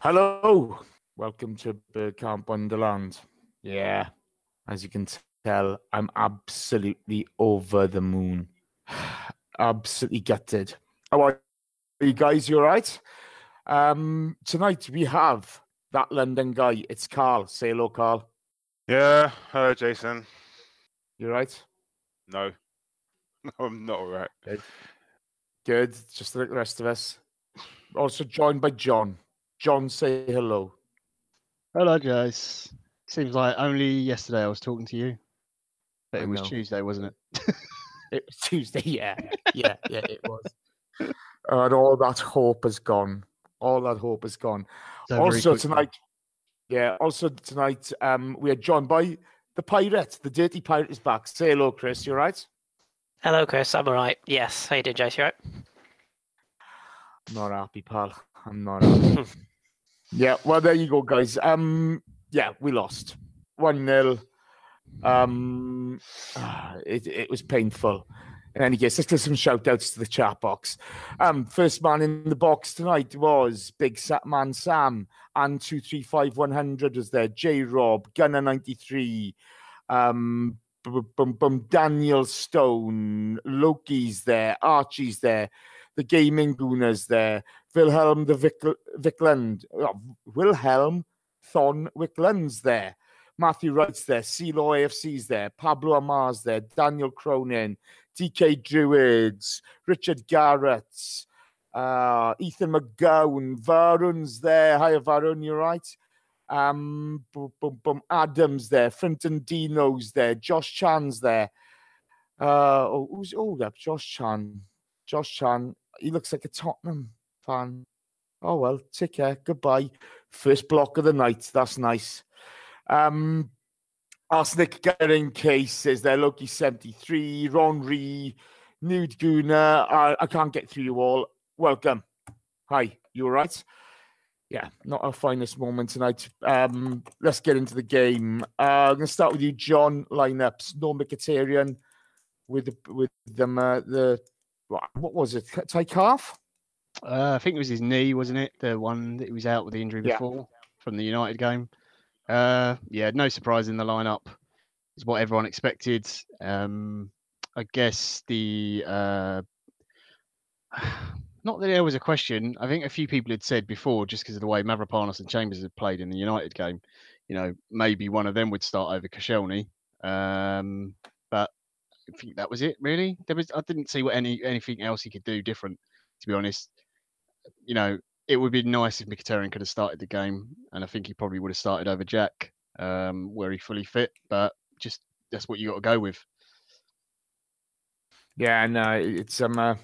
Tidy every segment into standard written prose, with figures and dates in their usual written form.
Hello, welcome to Camp Wonderland. Yeah, as you can tell, I'm absolutely over the moon. Absolutely gutted. How are you guys? You all right? Tonight we have that London guy. It's Carl. Say hello, Carl. Yeah, hello, Jason. You all right? No, no, I'm not all right. Good. Good. Just like the rest of us. Also joined by John. John, say hello. Hello, guys. Seems like only yesterday I was talking to you, but I it was know. Tuesday, wasn't it? It was Tuesday, yeah. Yeah, it was. And all that hope has gone. All that hope is gone. So very Also quickly. tonight, we are joined by the pirate. The dirty pirate is back. Say hello, Chris. You all right? Hello, Chris. I'm all right. Yes. How you doing, Jace? You all right? I'm not happy, pal. I'm not happy. Yeah, well, there you go, guys. Yeah, we lost 1-0. It was painful. In any case, let's give some shout outs to the chat box. First man in the box tonight was Big Man Sam, and 235100 was there. J Rob, Gunner 93, Daniel Stone, Loki's there, Archie's there, the Gaming Gooners there, Wilhelm the Vickland, Wilhelm Thon Wickland's there. Matthew Wright's there, CeeLaw AFC's there, Pablo Amar's there, Daniel Cronin, DK Druids, Richard Garrett, Ethan McGowan, Varun's there. Hiya, Varun, you right? Adams there, Frinton Dino's there, Josh Chan's there. Josh Chan. Josh Chan, he looks like a Tottenham fan. Oh well, take care, goodbye. First block of the night, that's nice. Arsenic Getting Case says there, Loki 73, Ron Ree, Nude Guna. I can't get through you all. Welcome. Hi, you all right? Yeah, not our finest moment tonight. Let's get into the game. I'm going to start with you, John. Lineups: No Mkhitaryan with them. What was it? Ty Calf? I think it was his knee, wasn't it? The one that he was out with the injury before from the United game. Yeah, no surprise in the lineup. It's what everyone expected. I guess the not that there was a question. I think a few people had said before, just because of the way Mavropanos and Chambers had played in the United game, maybe one of them would start over Koscielny. But I think that was it, really. I didn't see what anything else he could do different, to be honest. It would be nice if Mkhitaryan could have started the game, and I think he probably would have started over Jack, where he fully fit. But just that's what you got to go with. Yeah, and it's the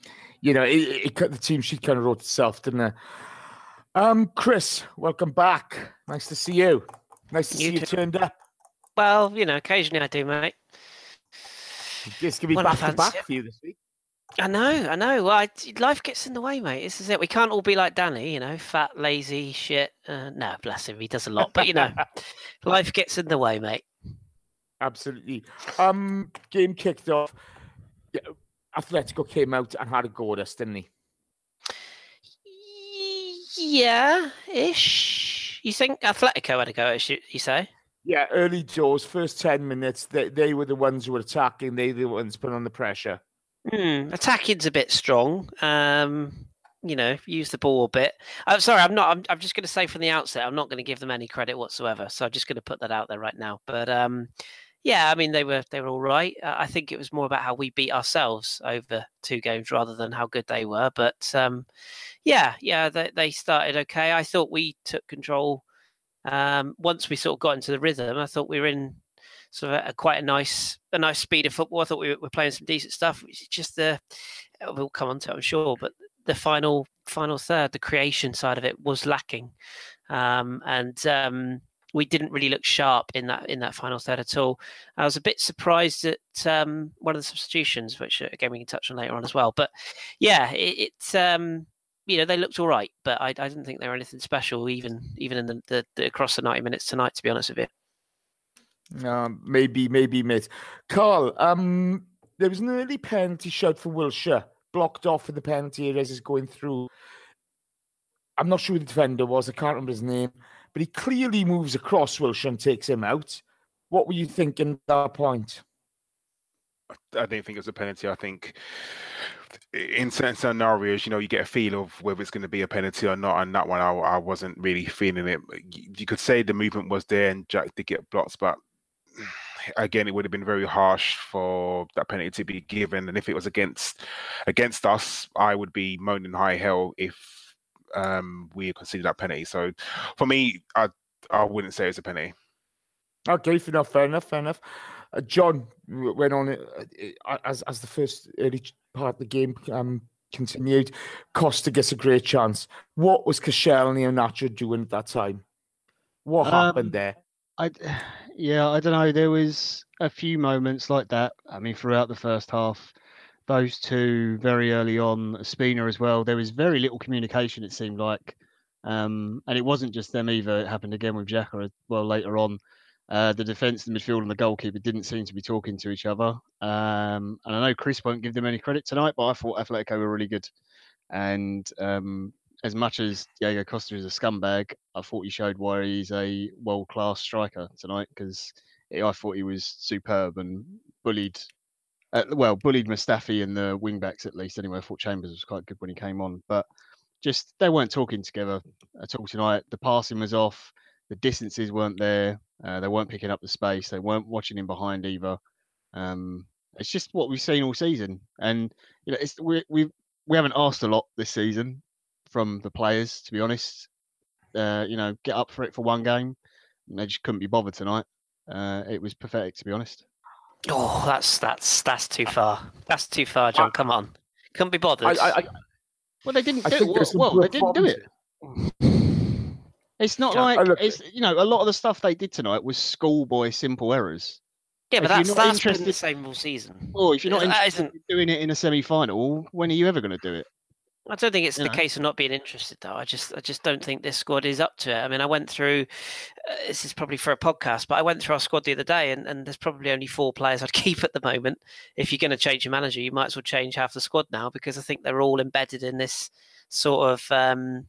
team sheet kind of wrote itself, didn't it? Chris, welcome back. Nice to see you. Nice to see you turned up. Well, occasionally I do, mate. This could be back to back for you this week. I know. Well, life gets in the way, mate. This is it. We can't all be like Danny, fat, lazy, shit. No, bless him. He does a lot. But, life gets in the way, mate. Absolutely. Game kicked off. Yeah, Atletico came out and had a go at us, didn't he? Yeah-ish. You think Atletico had a go at you say? Yeah, early doors, first 10 minutes, they were the ones who were attacking. They were the ones putting on the pressure. Attacking's a bit strong. Use the ball a bit. I'm sorry, I'm not. I'm just going to say from the outset, I'm not going to give them any credit whatsoever. So I'm just going to put that out there right now. But yeah, I mean, they were all right. I think it was more about how we beat ourselves over 2 games rather than how good they were. But they started okay. I thought we took control once we sort of got into the rhythm. I thought we were in sort of quite a nice speed of football. I thought we were playing some decent stuff. It's just we'll come on to it, I'm sure, but the final third, the creation side of it was lacking, and we didn't really look sharp in that final third at all. I was a bit surprised at one of the substitutions, which again we can touch on later on as well. But yeah, they looked all right, but I didn't think they were anything special, even in the across the 90 minutes tonight, to be honest with you. Maybe, mate. Carl, there was an early penalty shot for Wilshere, blocked off in the penalty area as he's going through. I'm not sure who the defender was. I can't remember his name, but he clearly moves across Wilshere and takes him out. What were you thinking at that point? I didn't think it was a penalty. I think in certain scenarios, you get a feel of whether it's going to be a penalty or not. And that one, I wasn't really feeling it. You could say the movement was there and Jack did get blocked, but again, it would have been very harsh for that penalty to be given. And if it was against us, I would be moaning high hell if we considered that penalty. So for me, I wouldn't say it's a penalty. Okay, fair enough. John went on as the first early part of the game continued. Costa gets a great chance. What was Koscielny and Nacho doing at that time? What happened there? I don't know. There was a few moments like that. I mean, throughout the first half, those two very early on, Spina as well. There was very little communication. It seemed like, and it wasn't just them either. It happened again with Xhaka as well later on. The defence, the midfield, and the goalkeeper didn't seem to be talking to each other. And I know Chris won't give them any credit tonight, but I thought Atletico were really good. And as much as Diego Costa is a scumbag, I thought he showed why he's a world-class striker tonight, because I thought he was superb and bullied Mustafi and the wing-backs at least. Anyway, I thought Chambers was quite good when he came on. But just they weren't talking together at all tonight. The passing was off. The distances weren't there. They weren't picking up the space. They weren't watching him behind either. It's just what we've seen all season. And we haven't asked a lot this season from the players, to be honest. Get up for it for one game. And they just couldn't be bothered tonight. It was pathetic, to be honest. Oh, that's too far. That's too far, John. Come on, couldn't be bothered. Well, they didn't do it. Well, they didn't do it. It's not like it's a lot of the stuff they did tonight was schoolboy simple errors. Yeah, but that's been the same all season. Well, if you're not interested in doing it in a semi-final, when are you ever going to do it? I don't think it's the case of not being interested, though. I just don't think this squad is up to it. I mean, I went through. This is probably for a podcast, but I went through our squad the other day, and there's probably only 4 players I'd keep at the moment. If you're going to change your manager, you might as well change half the squad now, because I think they're all embedded in this sort of.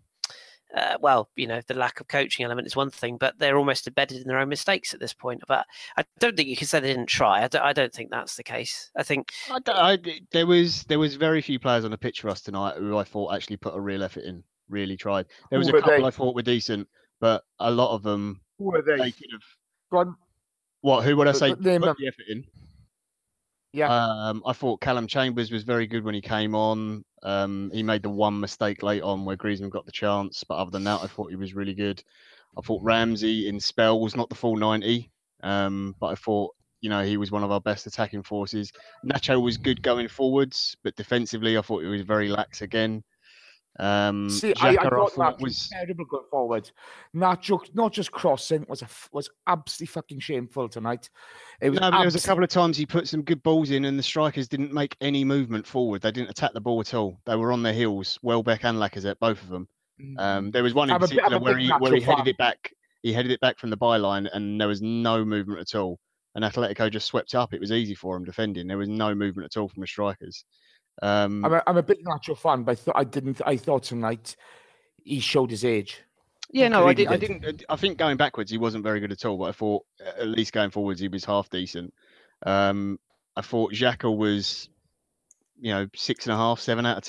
The lack of coaching element is one thing, but they're almost embedded in their own mistakes at this point. But I don't think you can say they didn't try. I don't think that's the case. I think there was very few players on the pitch for us tonight who I thought actually put a real effort in, really tried. There was a couple I thought were decent, but a lot of them. Who were they? They could have. What? Who would I say put the effort in? Yeah. I thought Callum Chambers was very good when he came on. He made the one mistake late on where Griezmann got the chance, but other than that, I thought he was really good. I thought Ramsey in spell was not the full 90, but I thought he was one of our best attacking forces. Nacho was good going forwards, but defensively, I thought he was very lax again. I thought Nacho was terrible going forward. Nacho, not just crossing, was absolutely fucking shameful tonight. There was a couple of times he put some good balls in, and the strikers didn't make any movement forward. They didn't attack the ball at all. They were on their heels. Welbeck and Lacazette, both of them. There was one in particular where he headed it back. He headed it back from the byline, and there was no movement at all. And Atletico just swept up. It was easy for him defending. There was no movement at all from the strikers. I'm a big Nacho fan, but I thought tonight he showed his age. Yeah, no, I didn't. I think going backwards he wasn't very good at all, but I thought at least going forwards he was half decent. I thought Xhaka was, 6.5, 7 out of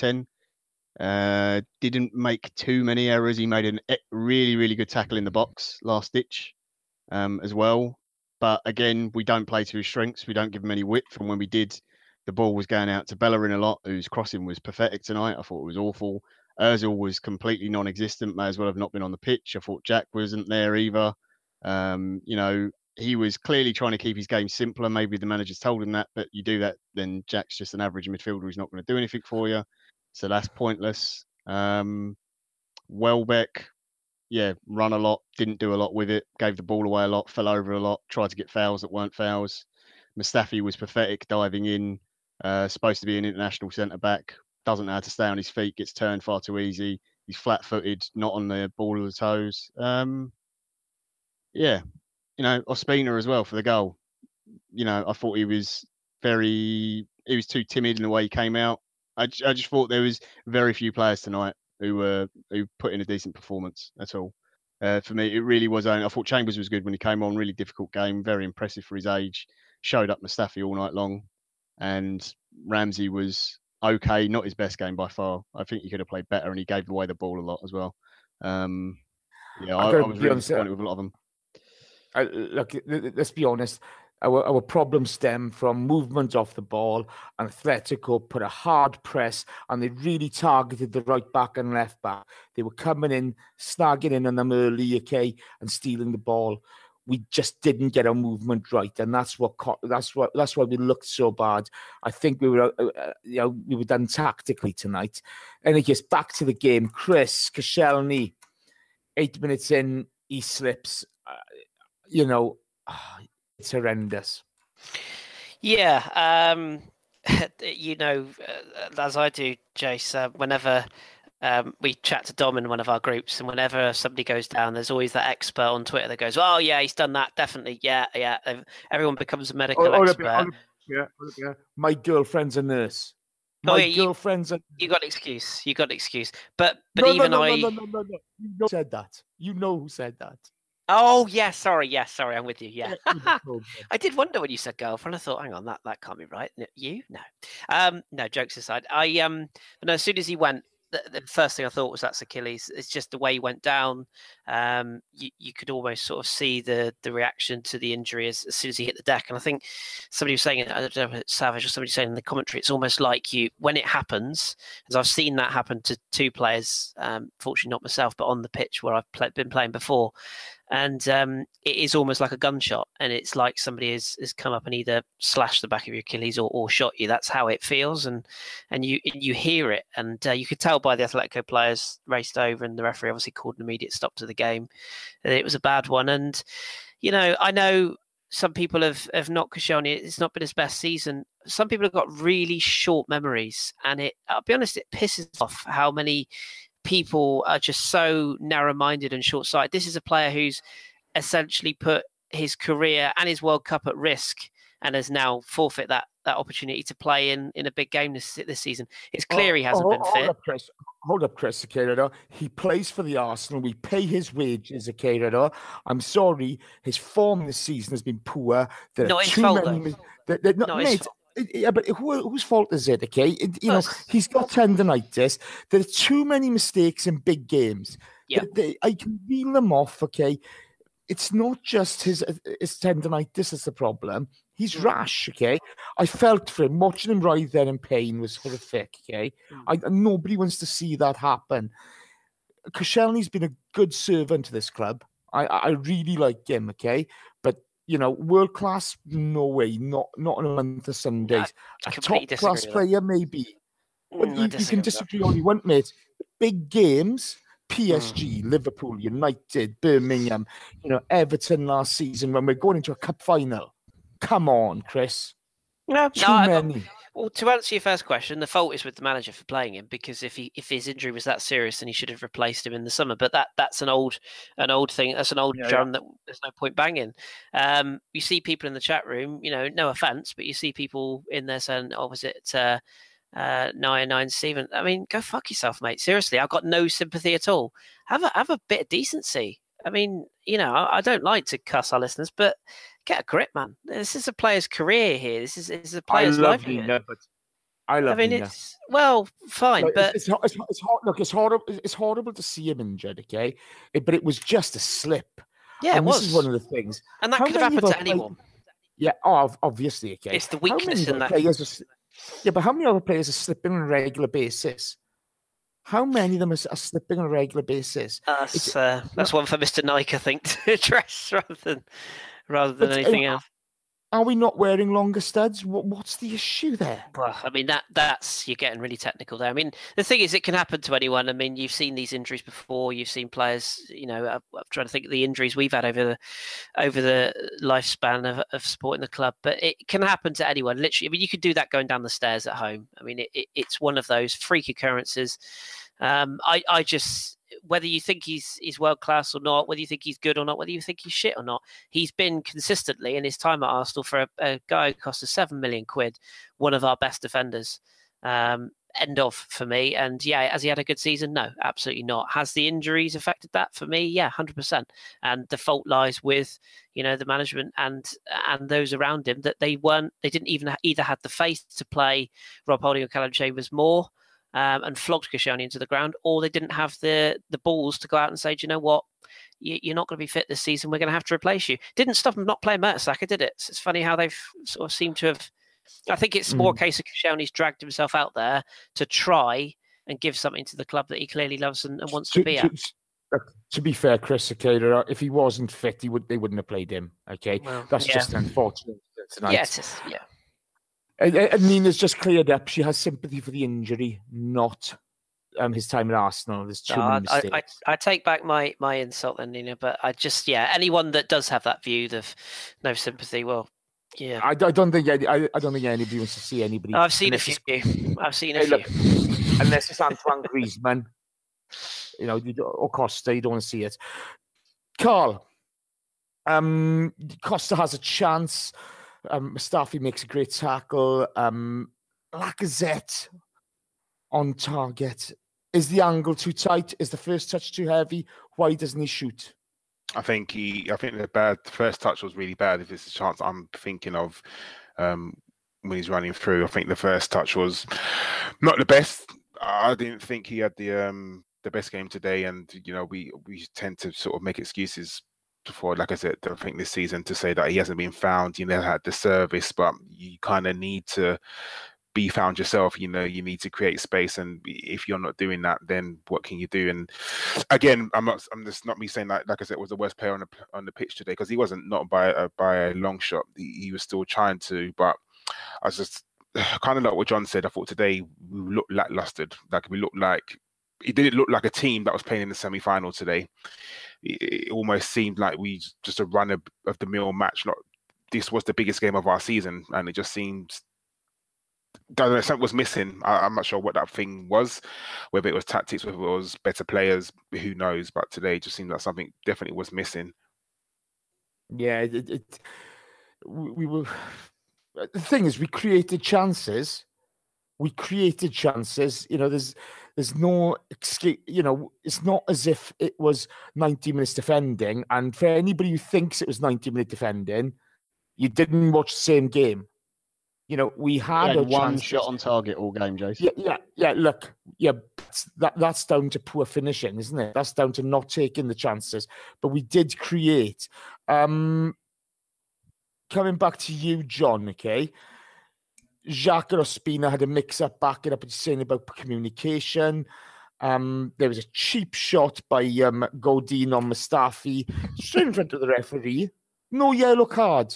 10. Didn't make too many errors. He made a really, really good tackle in the box last ditch, as well. But again, we don't play to his strengths. We don't give him any width, and when we did, the ball was going out to Bellerin a lot, whose crossing was pathetic tonight. I thought it was awful. Ozil was completely non-existent, may as well have not been on the pitch. I thought Jack wasn't there either. He was clearly trying to keep his game simpler. Maybe the manager's told him that, but you do that, then Jack's just an average midfielder who's not going to do anything for you. So that's pointless. Welbeck, run a lot, didn't do a lot with it, gave the ball away a lot, fell over a lot, tried to get fouls that weren't fouls. Mustafi was pathetic, diving in. Supposed to be an international centre-back, doesn't know how to stay on his feet, gets turned far too easy. He's flat-footed, not on the ball of the toes. Ospina as well for the goal. I thought he was too timid in the way he came out. I just thought there was very few players tonight who put in a decent performance at all. For me, it really was only. I thought Chambers was good when he came on. Really difficult game, very impressive for his age. Showed up Mustafi all night long, and Ramsey was okay. Not his best game by far. I think he could have played better, and he gave away the ball a lot as well. I was really disappointed with a lot of them. Look, let's be honest. Our problems stem from movement off the ball, and Atletico put a hard press, and they really targeted the right back and left back. They were coming in, snagging in on them early, okay, and stealing the ball. We just didn't get our movement right, and that's why we looked so bad. I think we were done tactically tonight. And it gets back to the game. Chris Koscielny, 8 minutes in, he slips. It's horrendous. Yeah, as I do, Jace, whenever we chat to Dom in one of our groups, and whenever somebody goes down, there's always that expert on Twitter that goes, "Oh yeah, he's done that, definitely, yeah." Everyone becomes a medical expert. Yeah. My girlfriend's a nurse. Girlfriend's a... You got an excuse. You got an excuse. But no. You said that. You know who said that. Oh, yeah, sorry, I'm with you, yeah. I did wonder when you said girlfriend, I thought, hang on, that can't be right. You? No. No, jokes aside. But no, as soon as he went, the first thing I thought was that's Achilles. It's just the way he went down. You could almost sort of see the reaction to the injury as soon as he hit the deck. And I think somebody was saying, I don't know if it's Savage or somebody saying in the commentary, it's almost like when it happens, as I've seen that happen to two players, fortunately not myself, but on the pitch where I've been playing before. And it is almost like a gunshot, and it's like somebody has come up and either slashed the back of your Achilles or shot you. That's how it feels, and you hear it, and you could tell by the Atletico players raced over, and the referee obviously called an immediate stop to the game. It was a bad one, and I know some people have knocked Koscielny. It's not been his best season. Some people have got really short memories, and I'll be honest, it pisses off how many people are just so narrow-minded and short-sighted. This is a player who's essentially put his career and his World Cup at risk and has now forfeit that opportunity to play in a big game this season. It's clear he hasn't been fit. Hold up, Chris Queiroz. He plays for the Arsenal. We pay his wages, Queiroz. I'm sorry, his form this season has been poor. Not his fault, though. Not his fault. Yeah, but whose fault is it? Okay, he's got tendonitis. There are too many mistakes in big games. Yeah, I can reel them off. Okay, it's not just his tendonitis that's the problem. He's rash. Okay, I felt for him. Watching him writhe there in pain was horrific. Okay, nobody wants to see that happen. Koscielny's been a good servant to this club. I really like him. Okay, but world class, no way, not in a month of Sundays. A top class player, maybe. But you can disagree all you want, mate. Big games, PSG, Liverpool, United, Birmingham, Everton last season when we're going into a cup final. Come on, Chris. Too many. Well, to answer your first question, the fault is with the manager for playing him, because if his injury was that serious, then he should have replaced him in the summer. But that's an old thing. That's an old drum that there's no point banging. You see people in the chat room, no offense, but you see people in there saying, "Oh, was it 9 Stephen?" I mean, go fuck yourself, mate. Seriously, I've got no sympathy at all. Have a bit of decency. I mean, I don't like to cuss our listeners, but get a grip, man. This is a player's career here. This is a player's livelihood. It's fine, but it's look, it's horrible. It's horrible to see him injured, okay? But it was just a slip. Yeah, it was. This is one of the things, and that could have happened to anyone. Yeah, obviously, okay. It's the weakness in that. But how many other players are slipping on a regular basis? How many of them are slipping on a regular basis? That's one for Mr. Nike, I think, to address rather than anything else. Are we not wearing longer studs? What's the issue there? Well, I mean, that's you're getting really technical there. I mean, the thing is, it can happen to anyone. I mean, you've seen these injuries before. You've seen players. I'm trying to think of the injuries we've had over the lifespan of supporting the club. But it can happen to anyone. Literally, I mean, you could do that going down the stairs at home. I mean, it's one of those freak occurrences. I just, whether you think he's world class or not, whether you think he's good or not, whether you think he's shit or not, he's been consistently in his time at Arsenal for a guy who cost us £7 million, one of our best defenders. And end of for me. And yeah, has he had a good season? No, absolutely not. Has the injuries affected that for me? Yeah, 100%. And the fault lies with, the management and those around him, that they didn't even either had the faith to play Rob Holding or Callum Chambers more and flogged Koscielny into the ground, or they didn't have the balls to go out and say, do you know what? You're not going to be fit this season. We're going to have to replace you. Didn't stop him not playing Mertesacker, did it? It's funny how they've sort of seemed to have. I think it's more a case of Koscielny's dragged himself out there to try and give something to the club that he clearly loves and wants to be at. To be fair, Chris Cicada, if he wasn't fit, they wouldn't have played him. Okay, well, that's just unfortunate tonight. Yes, yeah. And Nina's just cleared up. She has sympathy for the injury, not his time at Arsenal. There's too many mistakes. I take back my insult then, Nina, but I just, anyone that does have that view of no sympathy, well, yeah. I don't think anybody wants to see anybody. I've seen a few. Look, unless it's Antoine Griezmann, or Costa, you don't want to see it. Carl, Costa has a chance. Mustafi makes a great tackle. Lacazette on target. Is the angle too tight? Is the first touch too heavy? Why doesn't he shoot? I think the first touch was really bad. If it's a chance I'm thinking of when he's running through, I think the first touch was not the best. I didn't think he had the best game today, and we tend to sort of make excuses for, like I said, I think this season, to say that he hasn't been found. You never had the service, but you kind of need to be found yourself. You need to create space, and if you're not doing that, then what can you do? And again, I'm just not me saying that, like I said, was the worst player on the pitch today, because he wasn't, not by a long shot. He was still trying to, but I was just kind of like what John said. I thought today we looked lackluster. It didn't look like a team that was playing in the semi-final today. It almost seemed like we just a run of the mill match. This was the biggest game of our season, and it just seems something was missing. I'm not sure what that thing was, whether it was tactics, whether it was better players, who knows. But today it just seemed like something definitely was missing. Yeah, we were. The thing is, we created chances. There's no escape. It's not as if it was 90 minutes defending. And for anybody who thinks it was 90-minute defending, you didn't watch the same game. We had one shot on target all game, Jason. Yeah. Look, that's down to poor finishing, isn't it? That's down to not taking the chances. But we did create. Coming back to you, John. Okay. Xhaka Ospina had a mix-up, backing up what you're saying about communication. There was a cheap shot by Godin on Mustafi, straight in front of the referee. No yellow card.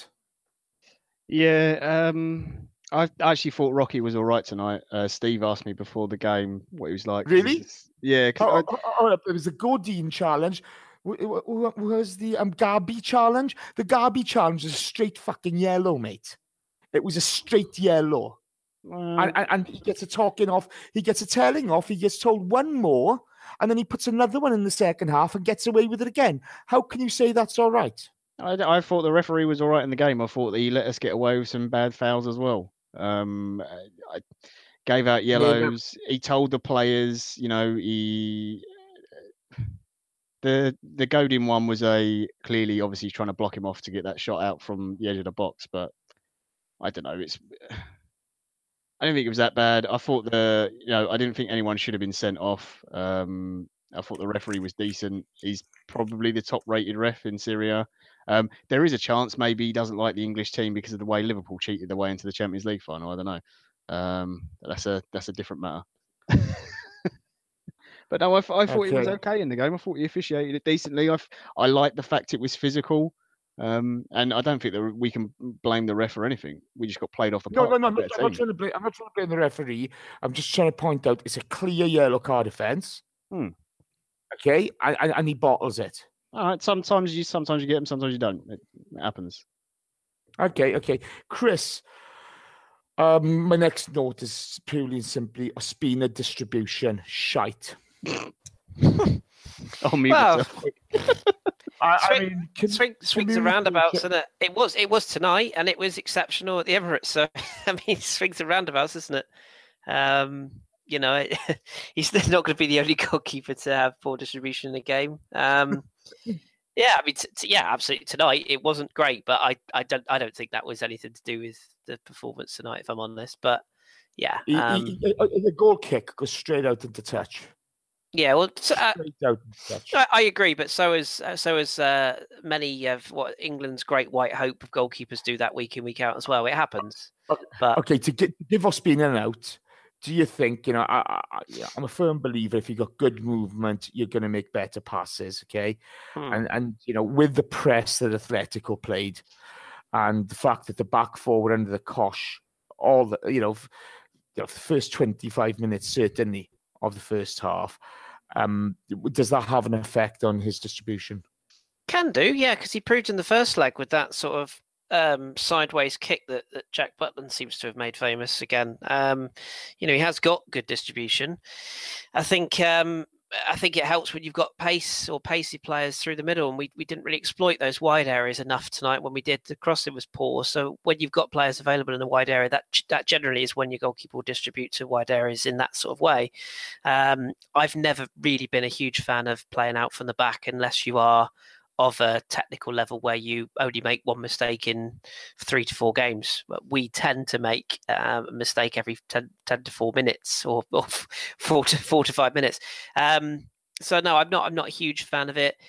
Yeah, I actually thought Rocky was all right tonight. Steve asked me before the game what he was like. Really? Yeah. There was a Godin challenge. Was the Gabi challenge? The Gabi challenge is a straight fucking yellow, mate. It was a straight yellow. And he gets a talking off. He gets a telling off. He gets told one more, and then he puts another one in the second half and gets away with it again. How can you say that's all right? I thought the referee was all right in the game. I thought that he let us get away with some bad fouls as well. I gave out yellows. He told the players, the Godin one was clearly, obviously, trying to block him off to get that shot out from the edge of the box, but I don't know. I didn't think it was that bad. I thought I didn't think anyone should have been sent off. I thought the referee was decent. He's probably the top-rated ref in Serie A. There is a chance maybe he doesn't like the English team because of the way Liverpool cheated their way into the Champions League final. I don't know. That's a different matter. But no, I thought it was okay in the game. I thought he officiated it decently. I liked the fact it was physical. And I don't think that we can blame the ref or anything. We just got played off the park. No. I'm not trying to blame the referee. I'm just trying to point out it's a clear yellow card offence. Okay, and he bottles it. All right. Sometimes you get them, sometimes you don't. It happens. Okay. Chris, my next note is purely and simply Ospina distribution shite. Oh, me. Well, swings and roundabouts, isn't it? It was tonight, and it was exceptional at the Emirates. So swings and roundabouts, isn't it? You know, he's not going to be the only goalkeeper to have poor distribution in a game. Yeah, I mean, yeah, absolutely. Tonight it wasn't great, but I don't think that was anything to do with the performance tonight, if I'm honest. But yeah, the goal kick goes straight out into touch. Yeah, well, Straight out into touch. I agree, but so is many of what England's great white hope of goalkeepers do that week in, week out as well. It happens. But okay, to give Ospina an out, do you think, I'm a firm believer if you got good movement, you're going to make better passes, okay? And with the press that Atletico played and the fact that the back four were under the cosh, all the first 25 minutes, certainly, of the first half, does that have an effect on his distribution? Can do, yeah, because he proved in the first leg with that sort of sideways kick that Jack Butland seems to have made famous again. He has got good distribution. I think it helps when you've got pace or pacey players through the middle, and we didn't really exploit those wide areas enough tonight. When we did, the crossing was poor. So when you've got players available in the wide area, that generally is when your goalkeeper will distribute to wide areas in that sort of way. I've never really been a huge fan of playing out from the back unless you are of a technical level where you only make one mistake in 3 to 4 games. We tend to make a mistake every 10 to 4 minutes or 4 to 5 minutes. So no, I'm not a huge fan of it.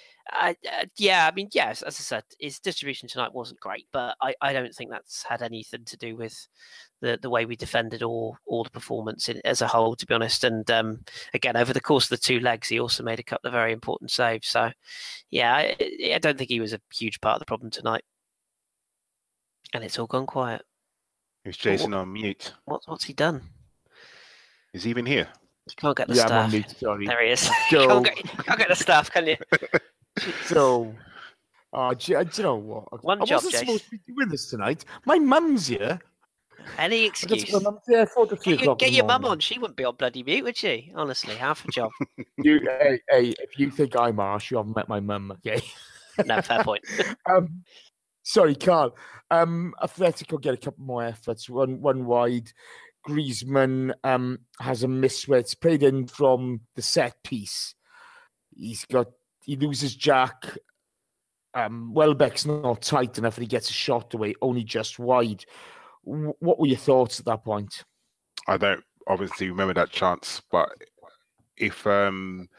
Yes, as I said, his distribution tonight wasn't great, but I don't think that's had anything to do with the way we defended or the performance as a whole, to be honest. And again, over the course of the 2 legs, he also made a couple of very important saves. So yeah, I don't think he was a huge part of the problem tonight. And it's all gone quiet. Is Jason on mute? What's he done? Is he even here? You can't get the stuff. staff. I'm on mute, sorry. There he is. You can't get the staff, can you? So, do you know what? I wasn't supposed to be doing this tonight. My mum's here. Any excuse. Get your mum on. She wouldn't be on bloody mute, would she? Honestly, half a job. Hey, if you think I'm harsh, you haven't met my mum, okay? No, fair point. Sorry, Carl. Atletico get a couple more efforts. One wide. Griezmann has a miss where it's played in from the set piece. He loses Jack. Welbeck's not tight enough and he gets a shot away, only just wide. What were your thoughts at that point? I don't obviously remember that chance, but if I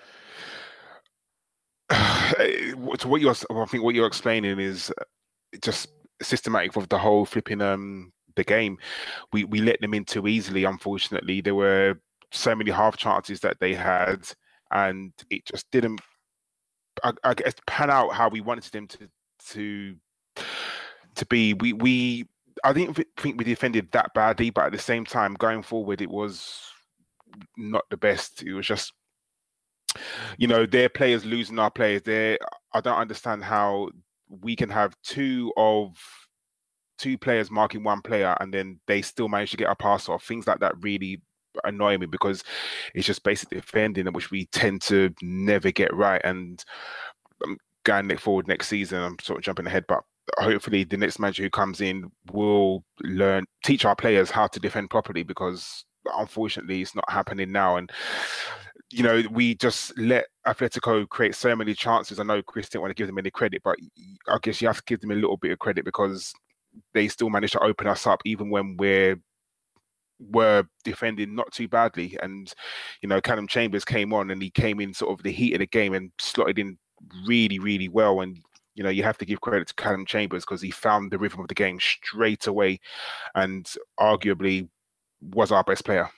think what you're explaining is just systematic of the whole flipping the game. We let them in too easily. Unfortunately, there were so many half chances that they had, and it just didn't, I guess, pan out how we wanted them to be. I didn't think we defended that badly, but at the same time, going forward, it was not the best. It was just, their players losing our players. I don't understand how we can have two players marking one player and then they still manage to get a pass off. Things like that really annoy me because it's just basic defending, which we tend to never get right. And going forward next season, I'm sort of jumping ahead, but hopefully the next manager who comes in will teach our players how to defend properly, because unfortunately it's not happening now. And we just let Atletico create so many chances. I know Chris didn't want to give them any credit, but I guess you have to give them a little bit of credit because they still managed to open us up even when we're defending not too badly. And Callum Chambers came on and he came in sort of the heat of the game and slotted in really, really well. And you have to give credit to Callum Chambers because he found the rhythm of the game straight away and arguably was our best player.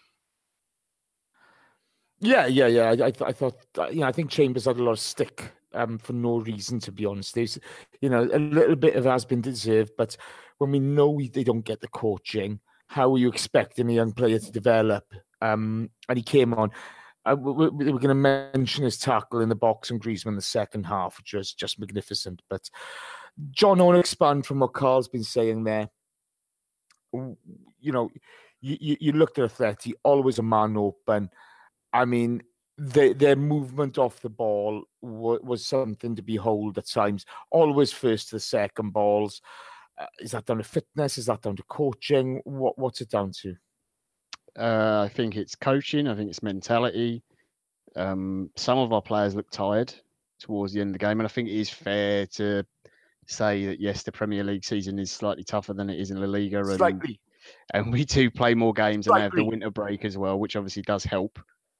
Yeah. I thought, I think Chambers had a lot of stick for no reason, to be honest. There's, a little bit of it has been deserved, but when we know they don't get the coaching, how are you expecting a young player to develop? And he came on. We're going to mention his tackle in the box and Griezmann in the second half, which was just magnificent. But John, I want to expand from what Carl's been saying there. You looked at Atleti, always a man open. I mean, their movement off the ball was something to behold at times. Always first to the second balls. Is that down to fitness? Is that down to coaching? What's it down to? I think it's coaching. I think it's mentality. Some of our players look tired towards the end of the game, and I think it is fair to say that yes, the Premier League season is slightly tougher than it is in La Liga, and we do play more games, and they have the winter break as well, which obviously does help.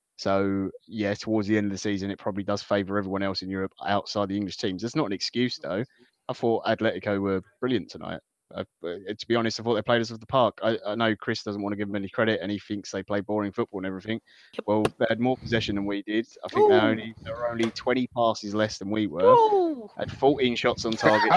So yeah, towards the end of the season, it probably does favour everyone else in Europe outside the English teams. That's not an excuse though. I thought Atletico were brilliant tonight. To be honest, I thought they played us off the park. I know Chris doesn't want to give them any credit, and he thinks they play boring football and everything. Well, they had more possession than we did. I think there were only 20 passes less than we were. Had 14 shots on target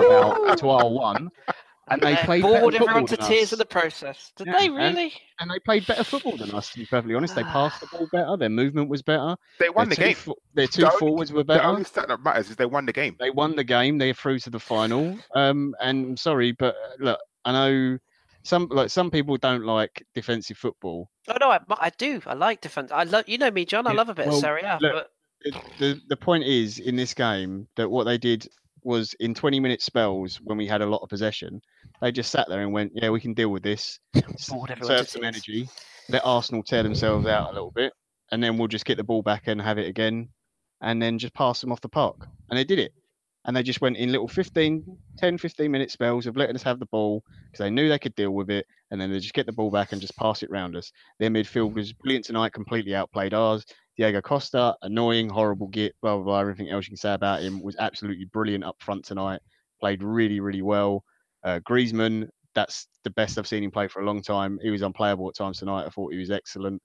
to our 1. And they played bored better everyone football to than tears us. in the process. Did they really? And they played better football than us, to be perfectly honest. They passed the ball better. Their movement was better. They won the game. Their two forwards were better. The only stat that matters is they won the game. They won the game. They're through to the final. And I'm sorry, but look, I know some people don't like defensive football. Oh no, I do. I like defense. I love, you know me, John. I love a bit of Serie A. Look, the point is in this game that what they did was in 20-minute spells when we had a lot of possession, they just sat there and went, yeah, we can deal with this. Conserve some energy, let Arsenal tear themselves out a little bit, and then we'll just get the ball back and have it again, and then just pass them off the park. And they did it. And they just went in little 10-15-minute spells of letting us have the ball because they knew they could deal with it, and then they just get the ball back and just pass it round us. Their midfield was brilliant tonight, completely outplayed ours. Diego Costa, annoying, horrible git, blah, blah, blah. Everything else you can say about him, was absolutely brilliant up front tonight. Played really, really well. Griezmann, that's the best I've seen him play for a long time. He was unplayable at times tonight. I thought he was excellent.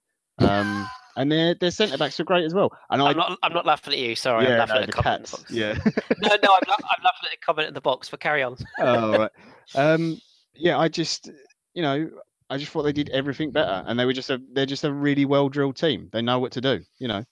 And their centre-backs are great as well. And I'm not laughing at you. Sorry, I'm laughing at the comment in the box. Yeah. no, I'm laughing at the comment in the box, but carry on. Oh, right. Yeah, I just thought they did everything better, and they're just a really well-drilled team. They know what to do,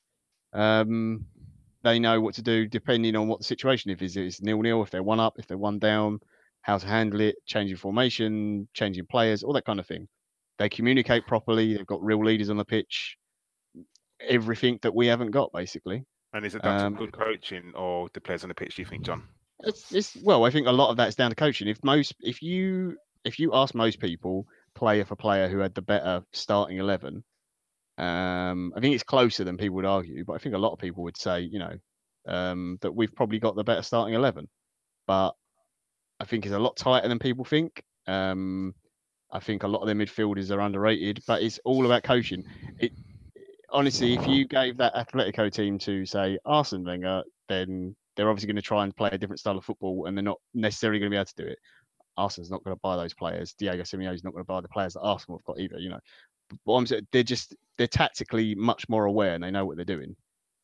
They know what to do depending on what the situation is. If it's 0-0, if they're 1-up, if they're 1 down, how to handle it, changing formation, changing players, all that kind of thing. They communicate properly. They've got real leaders on the pitch. Everything that we haven't got, basically. And is it down to good coaching or the players on the pitch, do you think, John? Well, I think a lot of that is down to coaching. If you ask most people, player for player, who had the better starting 11, I think it's closer than people would argue, but I think a lot of people would say, that we've probably got the better starting 11. But I think it's a lot tighter than people think. I think a lot of their midfielders are underrated, but it's all about coaching. Honestly, if you gave that Atletico team to, say, Arsene Wenger, then they're obviously going to try and play a different style of football, and they're not necessarily going to be able to do it. Arsenal's not going to buy those players. Diego Simeone's not going to buy the players that Arsenal have got either. But I'm saying they're tactically much more aware, and they know what they're doing.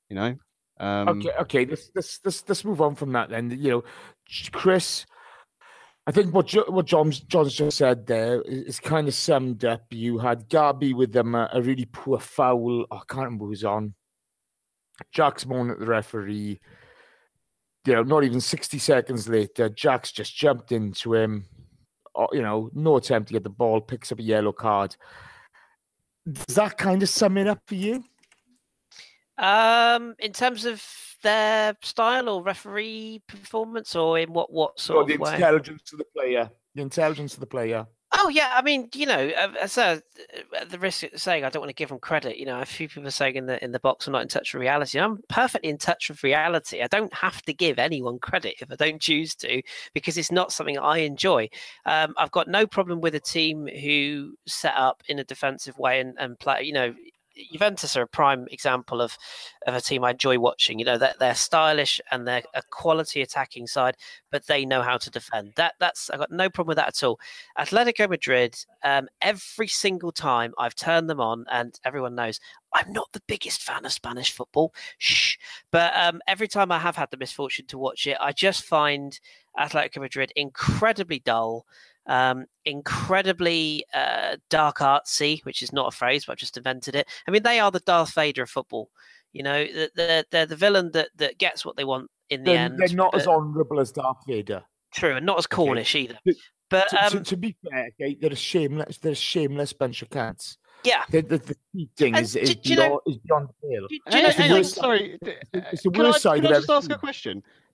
Okay. Let's move on from that then. Chris, I think what John's just said there is kind of summed up. You had Gabi with them a really poor foul. I can't remember who's on. Jack's moaning at the referee. Not even 60 seconds later, Jack's just jumped into him. No attempt to get the ball, picks up a yellow card. Does that kind of sum it up for you? In terms of their style or referee performance, or in what sort of way? The intelligence of the player. Oh yeah, I mean, as at the risk of saying I don't want to give them credit, a few people are saying in the box I'm not in touch with reality. I'm perfectly in touch with reality. I don't have to give anyone credit if I don't choose to, because it's not something I enjoy. I've got no problem with a team who set up in a defensive way and play. Juventus are a prime example of a team I enjoy watching. They're stylish and they're a quality attacking side, but they know how to defend. I've got no problem with that at all. Atletico Madrid, every single time I've turned them on, and everyone knows I'm not the biggest fan of Spanish football. But every time I have had the misfortune to watch it, I just find Atletico Madrid incredibly dull. Incredibly dark artsy, which is not a phrase, but I've just invented it. I mean, they are the Darth Vader of football. They're the villain that gets what they want in the end. They're not as honourable as Darth Vader. True, and not as Cornish either. But to be fair, okay, they're a shameless bunch of cats. Yeah, the cheating is beyond pale. Sorry, it's the worst side of everything. Can I just ask a question?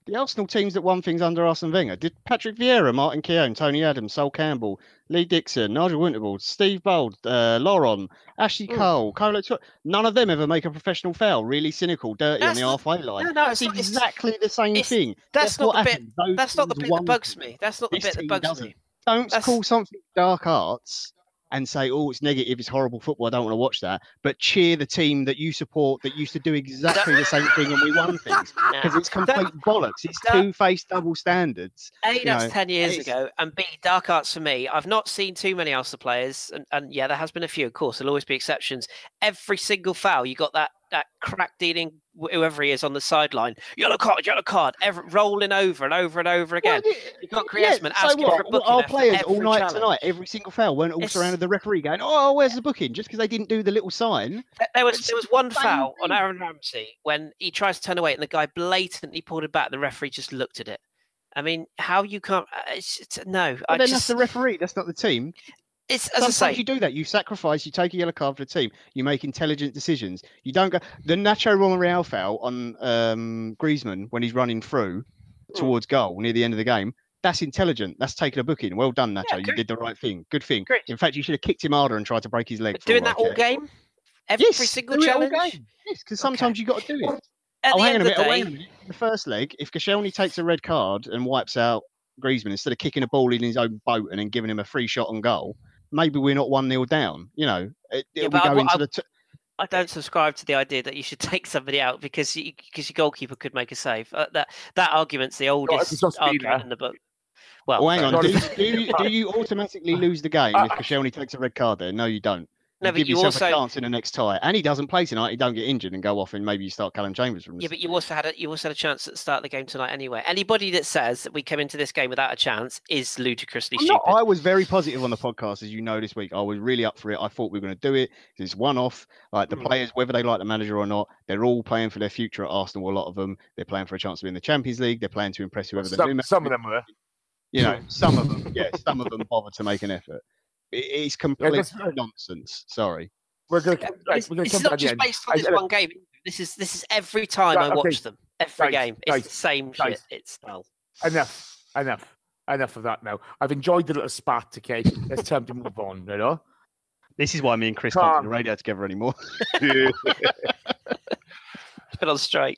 The Arsenal teams that won things under Arsene Wenger. Did Patrick Vieira, Martin Keown, Tony Adams, Sol Campbell, Lee Dixon, Nigel Winterbold, Steve Bold, Lauren, Ashley Cole, Colo none of them ever make a professional foul, really cynical, dirty on the halfway line. No, it's exactly the same thing. That's not the bit. Those That's not the teams bit that won bugs things. me. That's not the This bit that team bugs doesn't. me. Don't call something dark arts and say, oh, it's negative, it's horrible football, I don't want to watch that. But cheer the team that you support that used to do exactly the same thing and we won things. Because it's complete bollocks. It's two-faced double standards. A, that's 10 years ago. And B, dark arts for me. I've not seen too many Arsenal players. And yeah, there has been a few, of course. There'll always be exceptions. Every single foul, you got that crack dealing, whoever he is on the sideline. Yellow card, rolling over and over and over again. You've got Griezmann asking for a booking. Our players all night challenge. Tonight, every single foul weren't all surrounded the referee going, oh, where's the booking? Just because they didn't do the little sign. There was one foul on Aaron Ramsey when he tries to turn away and the guy blatantly pulled it back. The referee just looked at it. I mean, how you can't? No. Well, then that's the referee. That's not the team. Sometimes you do that. You sacrifice. You take a yellow card for the team. You make intelligent decisions. You don't go the Nacho Monreal foul on Griezmann when he's running through towards goal near the end of the game. That's intelligent. That's taking a booking. Well done, Nacho. You did the right thing. Good thing. Great. In fact, you should have kicked him harder and tried to break his leg. Doing that all game? Every single challenge? Yes, because sometimes you got to do it. Hang on a minute. The first leg, if Koscielny takes a red card and wipes out Griezmann instead of kicking a ball in his own boat and then giving him a free shot on goal, maybe we're not 1-0 down. You know, I don't subscribe to the idea that you should take somebody out because your goalkeeper could make a save. That argument's the oldest argument in the book. Well, hang on. Do you automatically lose the game if Koscielny takes a red card there? No, you don't. No, give yourself a chance in the next tie, and he doesn't play tonight. He don't get injured and go off, and maybe you start Callum Chambers from. Yeah, but you also had a chance at the start of the game tonight anyway. Anybody that says that we come into this game without a chance is ludicrously stupid. I was very positive on the podcast, as you know, this week. I was really up for it. I thought we were going to do it. It's one-off. Like the players, whether they like the manager or not, they're all playing for their future at Arsenal. A lot of them, they're playing for a chance to be in the Champions League. They're playing to impress whoever the new. Some of them were. You know, some of them, some of them bothered to make an effort. It's complete nonsense. Sorry. We're going to it's not just based on this one game. This is every time I watch them. Every game. It's the same shit. It's dull. Enough of that now. I've enjoyed the little spat, okay? It's time to move on, you know? This is why me and Chris can't do the radio together anymore. Been on strike.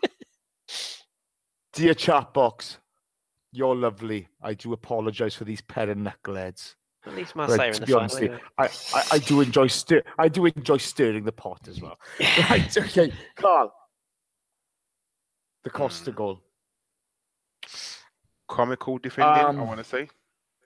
Dear chat box, you're lovely. I do apologise for these pair of knuckleheads. At least Marseille in the final. Anyway. I do enjoy stirring the pot as well. Right, okay, Carl. The Costa goal. Comical defending, I want to say.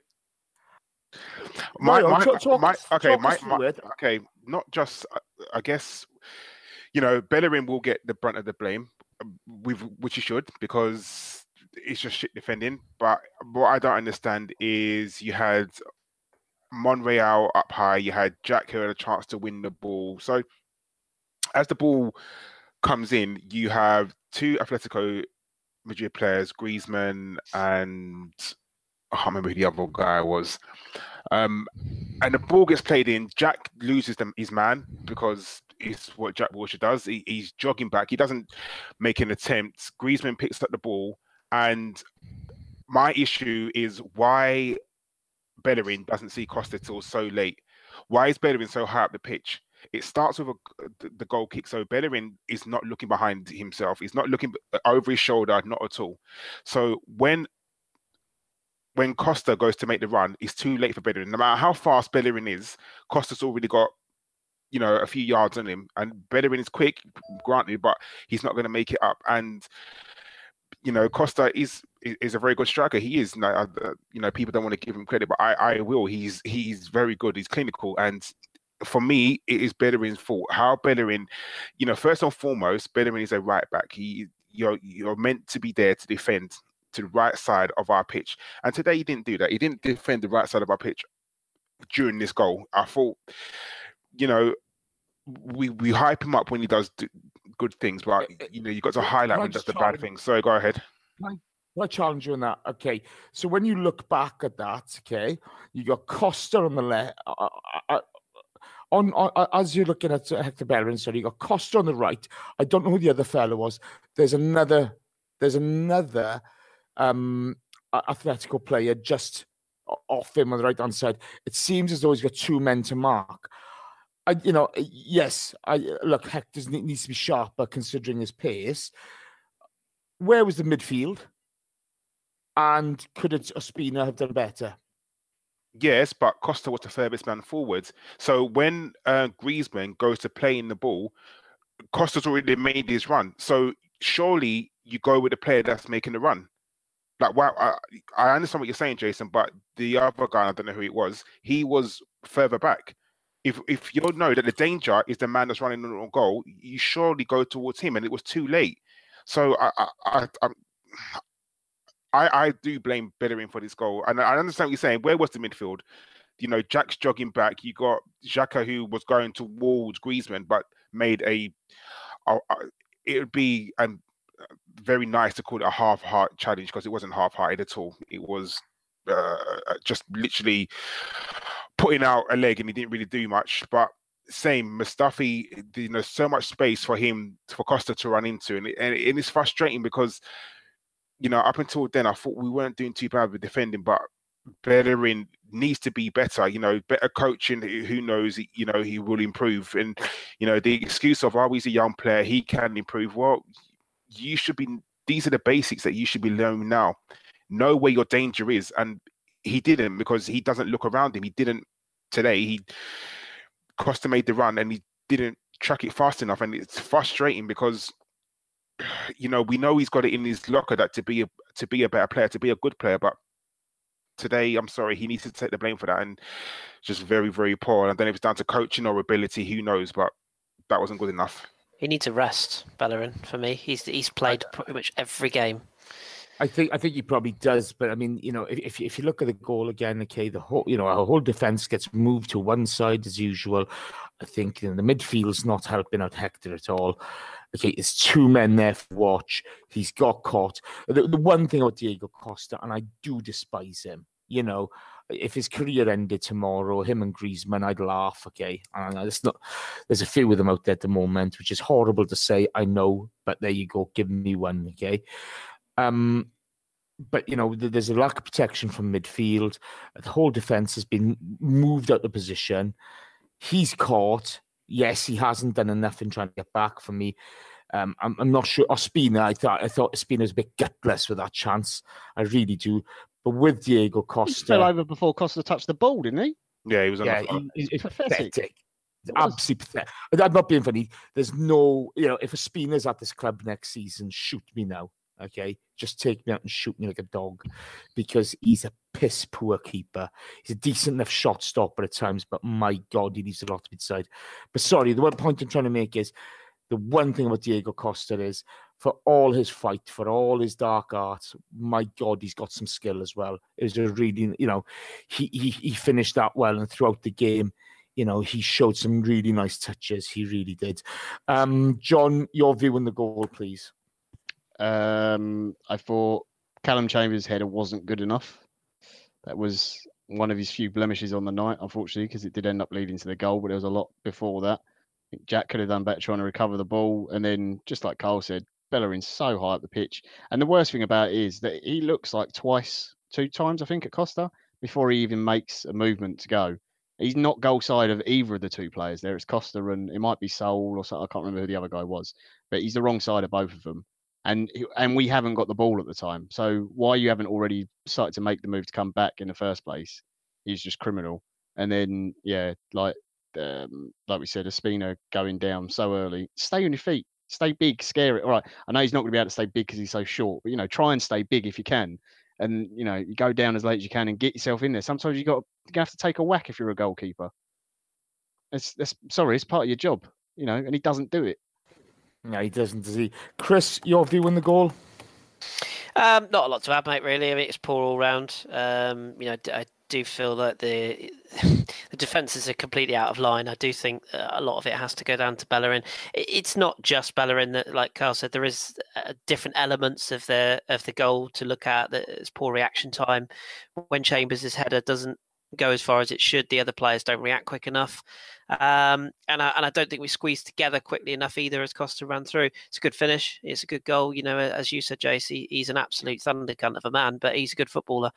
Not just. I guess, you know, Bellerin will get the brunt of the blame, which he should, because it's just shit defending. But what I don't understand is you had Monreal up high, you had Jack who had a chance to win the ball. So as the ball comes in, you have two Atletico Madrid players, Griezmann and I can't remember who the other guy was. And the ball gets played in. Jack loses his man because it's what Jack Wilshere does. He's jogging back. He doesn't make an attempt. Griezmann picks up the ball. And my issue is why Bellerin doesn't see Costa till so late. Why is Bellerin so high up the pitch? It starts with the goal kick. So Bellerin is not looking behind himself. He's not looking over his shoulder, not at all. So when Costa goes to make the run, it's too late for Bellerin. No matter how fast Bellerin is, Costa's already got, you know, a few yards on him. And Bellerin is quick, granted, but he's not going to make it up. And, you know, Costa is a very good striker. He is. You know, people don't want to give him credit, but I will. He's very good. He's clinical. And for me, it is Bellerin's fault. How Bellerin, you know, first and foremost, Bellerin is a right back. You're meant to be there to defend to the right side of our pitch. And today he didn't do that. He didn't defend the right side of our pitch during this goal. I thought, you know, we hype him up when he does good things, but, you know, you've got to highlight when he does the bad things. So go ahead. I challenge you on that. Okay. So when you look back at that, okay, you got Costa on the left. As you're looking at Hector Bellerin, so you got Costa on the right. I don't know who the other fellow was. There's another there's another Atletico player just off him on the right-hand side. It seems as though he's got two men to mark. Look, Hector needs to be sharper considering his pace. Where was the midfield? And could Ospina have done better? Yes, but Costa was the furthest man forward. So when Griezmann goes to play in the ball, Costa's already made his run. So surely you go with the player that's making the run. Like, wow, I understand what you're saying, Jason, but the other guy, I don't know who it was, he was further back. If you know that the danger is the man that's running on goal, you surely go towards him, and it was too late. So I do blame Bellerin for this goal, and I understand what you're saying. Where was the midfield? Jack's jogging back. You got Xhaka, who was going towards Griezmann, but made it would be very nice to call it a half-heart challenge, because it wasn't half-hearted at all. It was just literally putting out a leg, and he didn't really do much. But same, Mustafi, so much space for Costa to run into, and it's frustrating because up until then I thought we weren't doing too bad with defending, but Bellerin needs to be better. Better coaching. Who knows? He will improve. And the excuse of, he's a young player, he can improve. Well, you should be. These are the basics that you should be learning now. Know where your danger is, and he didn't, because he doesn't look around him. He didn't today. Costa made the run, and he didn't track it fast enough, and it's frustrating because we know he's got it in his locker that to be a better player, to be a good player, but today, I'm sorry, he needs to take the blame for that, and just very, very poor. And I don't know if it's down to coaching or ability, who knows, but that wasn't good enough. He needs a rest, Bellerin, for me. He's played pretty much every game. I think he probably does, but I mean, if you look at the goal again, okay, the whole our whole defense gets moved to one side as usual. I think the midfield's not helping out Hector at all. Okay, there's two men there for watch. He's got caught. The one thing about Diego Costa, and I do despise him, if his career ended tomorrow, him and Griezmann, I'd laugh, okay? And there's a few of them out there at the moment, which is horrible to say, I know, but there you go, give me one, okay? But, there's a lack of protection from midfield. The whole defense has been moved out of position. He's caught. Yes, he hasn't done enough in trying to get back for me. I'm not sure. Ospina, I thought Ospina was a bit gutless with that chance. I really do. But with Diego Costa, he fell over before Costa touched the ball, didn't he? Yeah, he was on the floor. He's pathetic. Absolutely pathetic. I'm not being funny. There's no, if Ospina's at this club next season, shoot me now. Okay, just take me out and shoot me like a dog, because he's a piss poor keeper. He's a decent enough shot stopper at times, but my God, he needs a lot to be decided. But sorry, the one point I'm trying to make is the one thing about Diego Costa is, for all his fight, for all his dark arts, my God, he's got some skill as well. It was a really, he finished that well, and throughout the game, he showed some really nice touches. He really did. John, your view on the goal, please. I thought Callum Chambers' header wasn't good enough. That was one of his few blemishes on the night, unfortunately, because it did end up leading to the goal, but there was a lot before that. I think Jack could have done better trying to recover the ball. And then, just like Carl said, Bellerin's so high up the pitch. And the worst thing about it is that he looks like two times, I think, at Costa before he even makes a movement to go. He's not goal side of either of the two players there. It's Costa and it might be Saul or something. I can't remember who the other guy was, but he's the wrong side of both of them. And we haven't got the ball at the time. So why you haven't already started to make the move to come back in the first place is just criminal. And then, like we said, Ospina going down so early. Stay on your feet. Stay big. Scare it. All right. I know he's not going to be able to stay big because he's so short. But, try and stay big if you can. And, you go down as late as you can and get yourself in there. Sometimes you have to take a whack if you're a goalkeeper. It's part of your job, and he doesn't do it. No, he doesn't, does he? Chris, your view on the goal? Not a lot to add, mate, really. I mean, it's poor all round. I do feel that the defences are completely out of line. I do think a lot of it has to go down to Bellerin. It's not just Bellerin that, like Carl said, there is different elements of the goal to look at. There's poor reaction time. When Chambers' header doesn't go as far as it should. The other players don't react quick enough. And I don't think we squeezed together quickly enough either as Costa ran through. It's a good finish. It's a good goal. You know, as you said, Jace, he's an absolute thundercunt of a man, but he's a good footballer.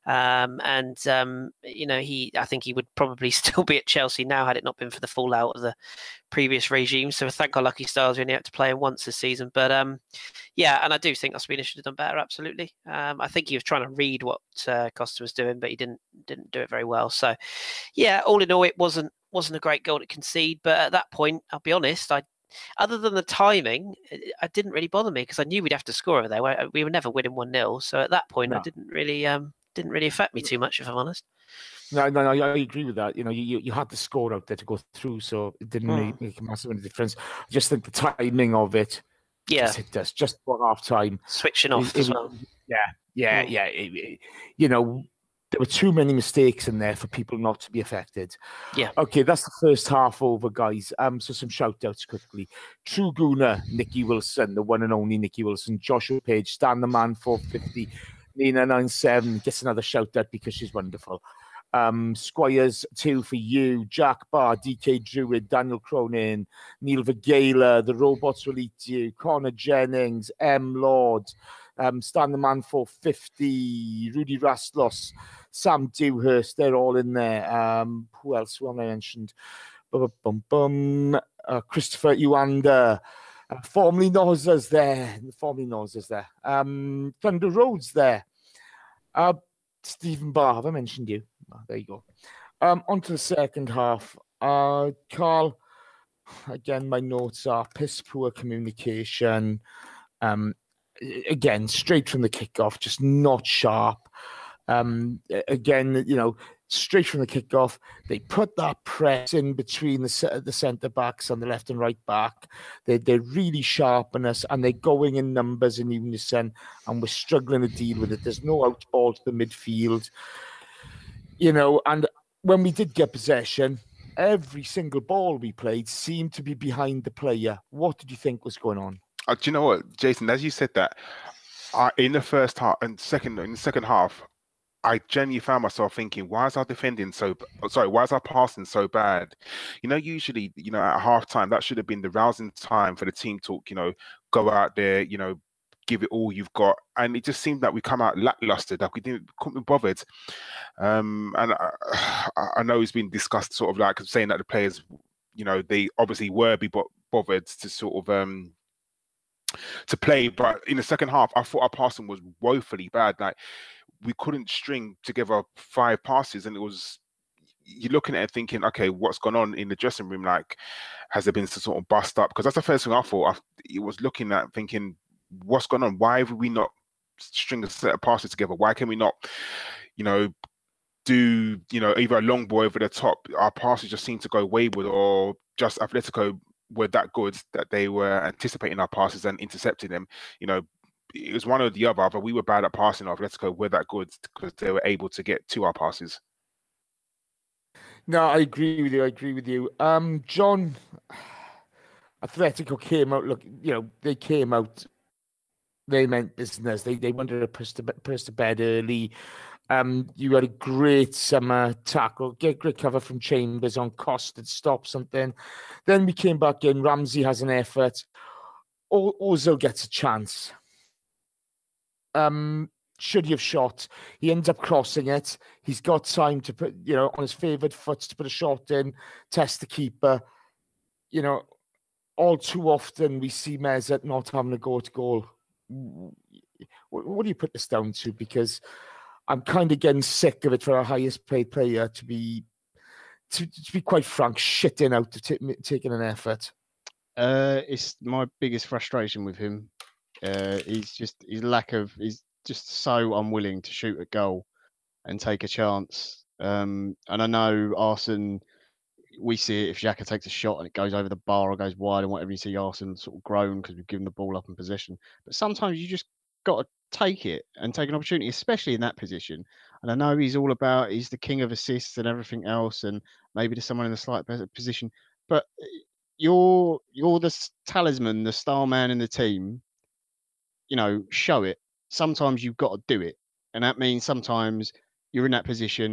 You know, I think he would probably still be at Chelsea now had it not been for the fallout of the previous regime. So thank our lucky stars we only had to play him once this season. But yeah, and I do think Ospina should have done better. Absolutely. I think he was trying to read what Costa was doing, but he didn't do it very well. So yeah, all in all, it wasn't a great goal to concede. But at that point, I'll be honest, other than the timing, it didn't really bother me because I knew we'd have to score over there. We were never winning 1-0. So at that point, it didn't really affect me too much, if I'm honest. No, I agree with that. You know, you had the score out there to go through, so it didn't make a massive difference. I just think the timing of it, yeah, it does just about half time, switching off as well. Yeah. You know, there were too many mistakes in there for people not to be affected. Yeah. Okay, that's the first half over, guys. So some shout outs quickly. True Gooner, Nicky Wilson, the one and only Nicky Wilson, Joshua Page, Stan the Man 450, Nina 97 gets another shout out because she's wonderful. Squires 2 for you, Jack Barr, DK Druid, Daniel Cronin, Neil Vagala, The Robots Will Eat You, Connor Jennings, M. Lord, Stan the Man 450, Rudy Rastlos, Sam Dewhurst, they're all in there. Who else? Who have I mentioned? Christopher Uanda, formerly Nozza's there. Thunder Road's there. Stephen Barr, have I mentioned you? Oh, there you go. On to the second half. Carl, again, my notes are piss poor communication. Again, straight from the kickoff, just not sharp. Again, you know, straight from the kickoff, they put that press in between the centre backs on the left and right back. They're really sharp on us, and they're going in numbers in unison, and we're struggling to deal with it. There's no out ball to the midfield, you know. And when we did get possession, every single ball we played seemed to be behind the player. What did you think was going on? Do you know what, Jason? As you said that, in the first half and in the second half, I genuinely found myself thinking, why is our passing so bad? You know, usually, you know, at halftime, that should have been the rousing time for the team to, you know, go out there, you know, give it all you've got. And it just seemed that we come out lackluster, that we couldn't be bothered. And I know it's been discussed, sort of like saying that the players, you know, they obviously were bothered to sort of to play, but in the second half, I thought our passing was woefully bad. Like, we couldn't string together 5 passes, and it was, you're looking at it thinking, okay, what's gone on in the dressing room? Like, has there been some sort of bust up? Because that's the first thing I thought. It was looking at thinking, what's gone on? Why have we not string a set of passes together? Why can we not, you know, do, you know, either a long ball over the top? Our passes just seem to go wayward, or just Atletico were that good that they were anticipating our passes and intercepting them. You know, it was one or the other, but we were bad at passing. Atletico were that good because they were able to get to our passes. No, I agree with you. John, Atletico came out, look, you know, they came out, they meant business. They wanted to press to bed early. You had a great summer tackle, great cover from Chambers on Costa to stop something. Then we came back in. Ramsey has an effort. Ozil gets a chance. Should he have shot? He ends up crossing it. He's got time to put, you know, on his favoured foot to put a shot in, test the keeper. You know, all too often we see Mesut not having a go to goal. What do you put this down to? Because I'm kind of getting sick of it for our highest paid player to be quite frank, shitting out to taking an effort. It's my biggest frustration with him. He's just so unwilling to shoot a goal and take a chance. And I know Arsene, we see it if Xhaka takes a shot and it goes over the bar or goes wide and whatever, you see Arsene sort of groan because we've given the ball up in possession. But sometimes you just got to take it and take an opportunity, especially in that position. And I know he's the king of assists and everything else, and maybe there's someone in a slight better position. But you're the talisman, the star man in the team. You know, show it. Sometimes you've got to do it, and that means sometimes you're in that position.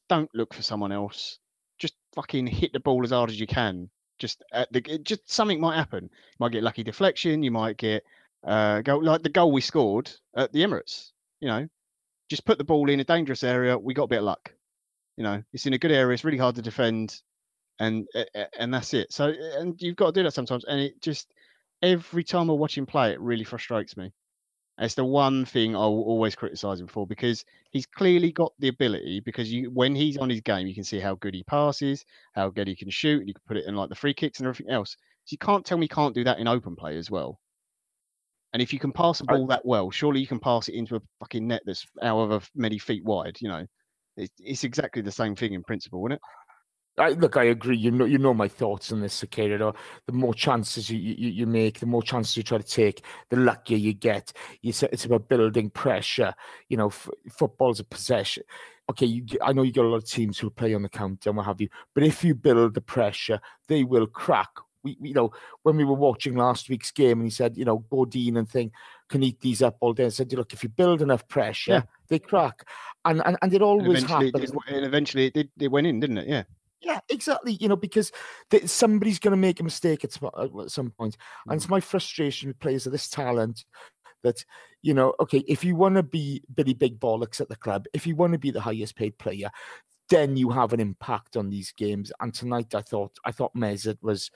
don't look for someone else. Just fucking hit the ball as hard as you can. Just something might happen. You might get lucky deflection. You might get goal, like the goal we scored at the Emirates. You know, just put the ball in a dangerous area. We got a bit of luck. You know, it's in a good area. It's really hard to defend, and that's it. So, and you've got to do that sometimes. And it just every time I watch him play, it really frustrates me. And it's the one thing I will always criticise him for, because he's clearly got the ability. Because when he's on his game, you can see how good he passes, how good he can shoot, and you can put it in like the free kicks and everything else. So you can't tell me he can't do that in open play as well. And if you can pass a ball that well, surely you can pass it into a fucking net that's however many feet wide. You know, it's exactly the same thing in principle, isn't it? I agree. You know my thoughts on this, Ciara. The more chances you make, the more chances you try to take, the luckier you get. It's about building pressure. You know, football's a possession. Okay, I know you got a lot of teams who play on the counter and what have you, but if you build the pressure, they will crack. You know, when we were watching last week's game, and he said, you know, Godin and thing can eat these up all day. I said, look, if you build enough pressure, they crack, and it always happens. And eventually it went in, didn't it? Yeah. Yeah, exactly. You know, because somebody's going to make a mistake at some point. And it's my frustration with players of this talent that, you know, okay, if you want to be Billy Big Bollocks at the club, if you want to be the highest paid player, then you have an impact on these games. And tonight I thought Mesut was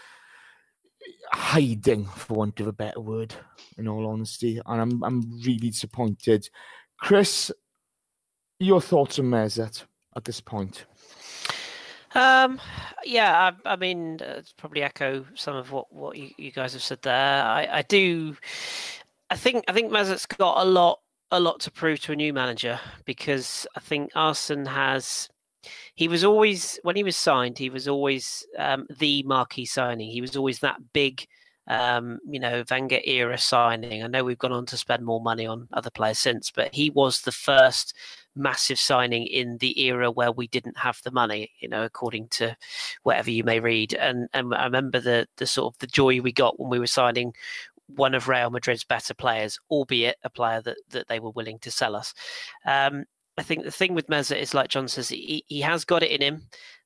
hiding, for want of a better word, in all honesty. And I'm really disappointed. Chris, your thoughts on Mesut at this point? Yeah, I mean, probably echo some of what you guys have said there. I think Mesut's got a lot to prove to a new manager, because I think Arsene he was always, when he was signed, he was always the marquee signing. He was always that big, you know, Wenger era signing. I know we've gone on to spend more money on other players since, but he was the first massive signing in the era where we didn't have the money, you know, according to whatever you may read. And I remember the sort of the joy we got when we were signing one of Real Madrid's better players, albeit a player that they were willing to sell us. I think the thing with Mesut is, like John says, he has got it in him.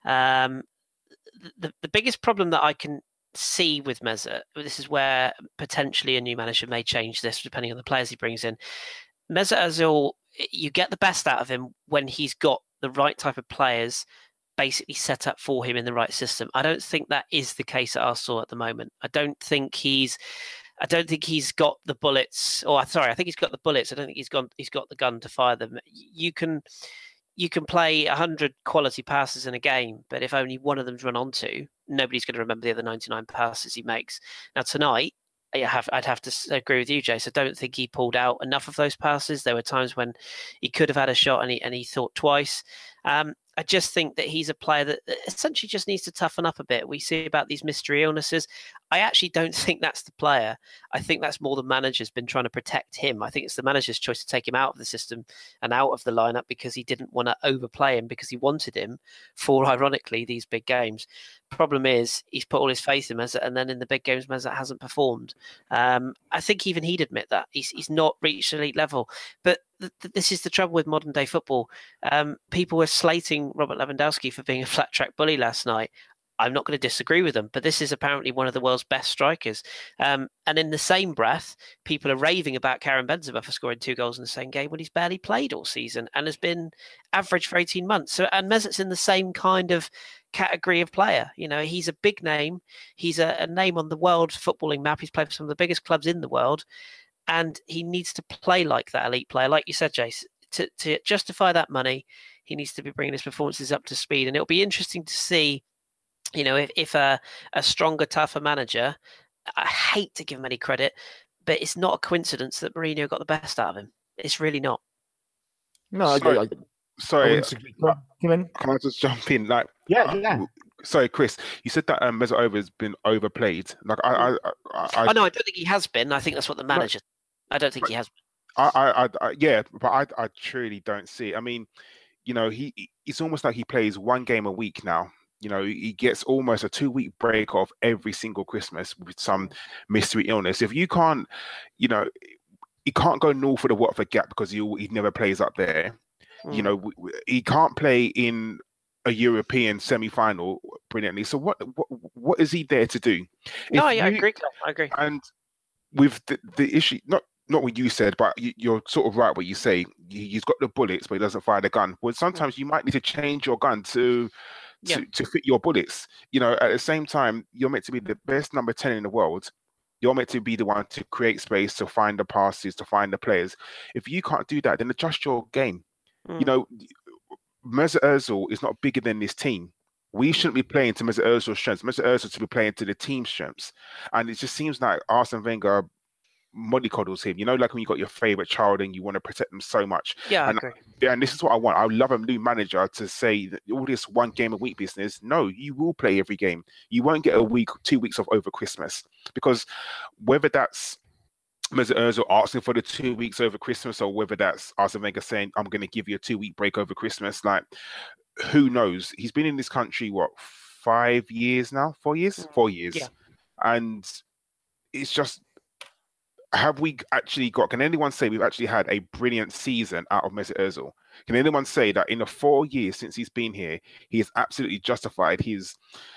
The biggest problem that I can see with Mesut, this is where potentially a new manager may change this depending on the players he brings in. Mesut Ozil, you get the best out of him when he's got the right type of players basically set up for him in the right system. I don't think that is the case at Arsenal at the moment. I don't think he's got the bullets. Or sorry, I think he's got the bullets. I don't think he's got the gun to fire them. You can play 100 quality passes in a game, but if only one of them's run onto, nobody's going to remember the other 99 passes he makes. Now tonight, I'd have to agree with you, Jace. I don't think he pulled out enough of those passes. There were times when he could have had a shot and he thought twice. I just think that he's a player that essentially just needs to toughen up a bit. We see about these mystery illnesses. I actually don't think that's the player. I think that's more the manager's been trying to protect him. I think it's the manager's choice to take him out of the system and out of the lineup because he didn't want to overplay him, because he wanted him for, ironically, these big games. Problem is, he's put all his faith in Mesut, and then in the big games, Mesut hasn't performed. I think even he'd admit that. He's not reached elite level. But this is the trouble with modern day football. People were slating Robert Lewandowski for being a flat track bully last night. I'm not going to disagree with them, but this is apparently one of the world's best strikers. And in the same breath, people are raving about Karim Benzema for scoring 2 goals in the same game when he's barely played all season and has been average for 18 months. So, and Mesut's in the same kind of category of player. You know, he's a big name. He's a name on the world footballing map. He's played for some of the biggest clubs in the world. And he needs to play like that elite player. Like you said, Jace, to justify that money, he needs to be bringing his performances up to speed. And it'll be interesting to see, you know, if a stronger, tougher manager, I hate to give him any credit, but it's not a coincidence that Mourinho got the best out of him. It's really not. No, sorry. Can I just jump in? Like, yeah. Sorry, Chris. You said that Mesut Ozil has been overplayed. Like, no, I don't think he has been. I think that's what the manager. I don't think he has been. Yeah, but I truly don't see it. I mean, you know, it's almost like he plays one game a week now. You know, he gets almost a 2-week break off every single Christmas with some mystery illness. If you can't, you know, he can't go north of the Watford gap because he never plays up there. You know, he can't play in a European semi-final brilliantly. So what is he there to do? No, I agree. I agree. And with the issue, not what you said, but you're sort of right what you say. He's got the bullets, but he doesn't fire the gun. Well, sometimes you might need to change your gun to fit your bullets. You know, at the same time, you're meant to be the best number 10 in the world. You're meant to be the one to create space, to find the passes, to find the players. If you can't do that, then adjust your game. You know, Mesut Ozil is not bigger than this team. We shouldn't be playing to Mesut Ozil's strengths. Mesut Ozil should be playing to the team's strengths. And it just seems like Arsene Wenger mollycoddles him. You know, like when you got your favorite child and you want to protect them so much. Yeah, I and, agree. And this is what I want. I would love a new manager to say that all this one game a week business. No, you will play every game. You won't get a week, 2 weeks off over Christmas. Because whether that's Mesut Ozil asking for the 2 weeks over Christmas, or whether that's Arsene Wenger saying, I'm going to give you a 2-week break over Christmas, like, who knows? He's been in this country, what, 5 years now? 4 years? 4 years. Yeah. And it's just, have we actually got, can anyone say we've actually had a brilliant season out of Mesut Ozil? Can anyone say that in the 4 years since he's been here, he has absolutely justified his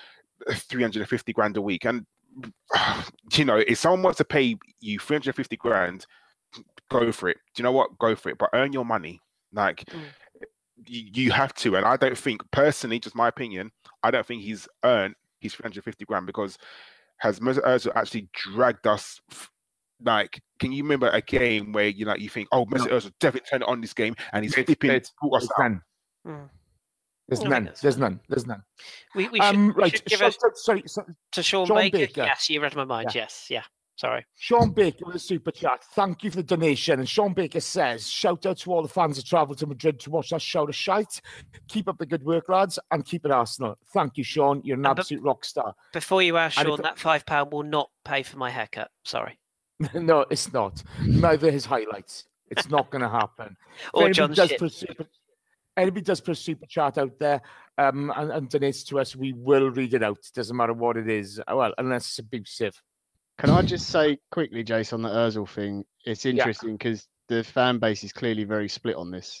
350 grand a week? And, you know, if someone wants to pay you 350 grand, go for it. Do you know what? Go for it. But earn your money. Like, you have to. And I don't think, personally, just my opinion, I don't think he's earned his 350 grand, because has Mesut Ozil actually dragged us? Like, can you remember a game where you think, oh, Mesut Ozil definitely turned it on this game and he's flipping brought us out? There's none. We should give us sorry, to Sean Baker. Yes, you read my mind. Yes, yeah. Sorry. Sean Baker with a super chat. Thank you for the donation. And Sean Baker says, shout out to all the fans that travelled to Madrid to watch that show of shite. Keep up the good work, lads, and keep it Arsenal. Thank you, Sean. You're an absolute rock star. Before you ask, Sean, that £5 will not pay for my haircut. Sorry. No, it's not. Neither his highlights. It's not going to happen. Or John's shit. Anybody does put a super chat out there and donates to us, we will read it out. Doesn't matter what it is. Well, unless it's abusive. Can I just say quickly, Jace, on the Ozil thing? It's interesting because the fan base is clearly very split on this.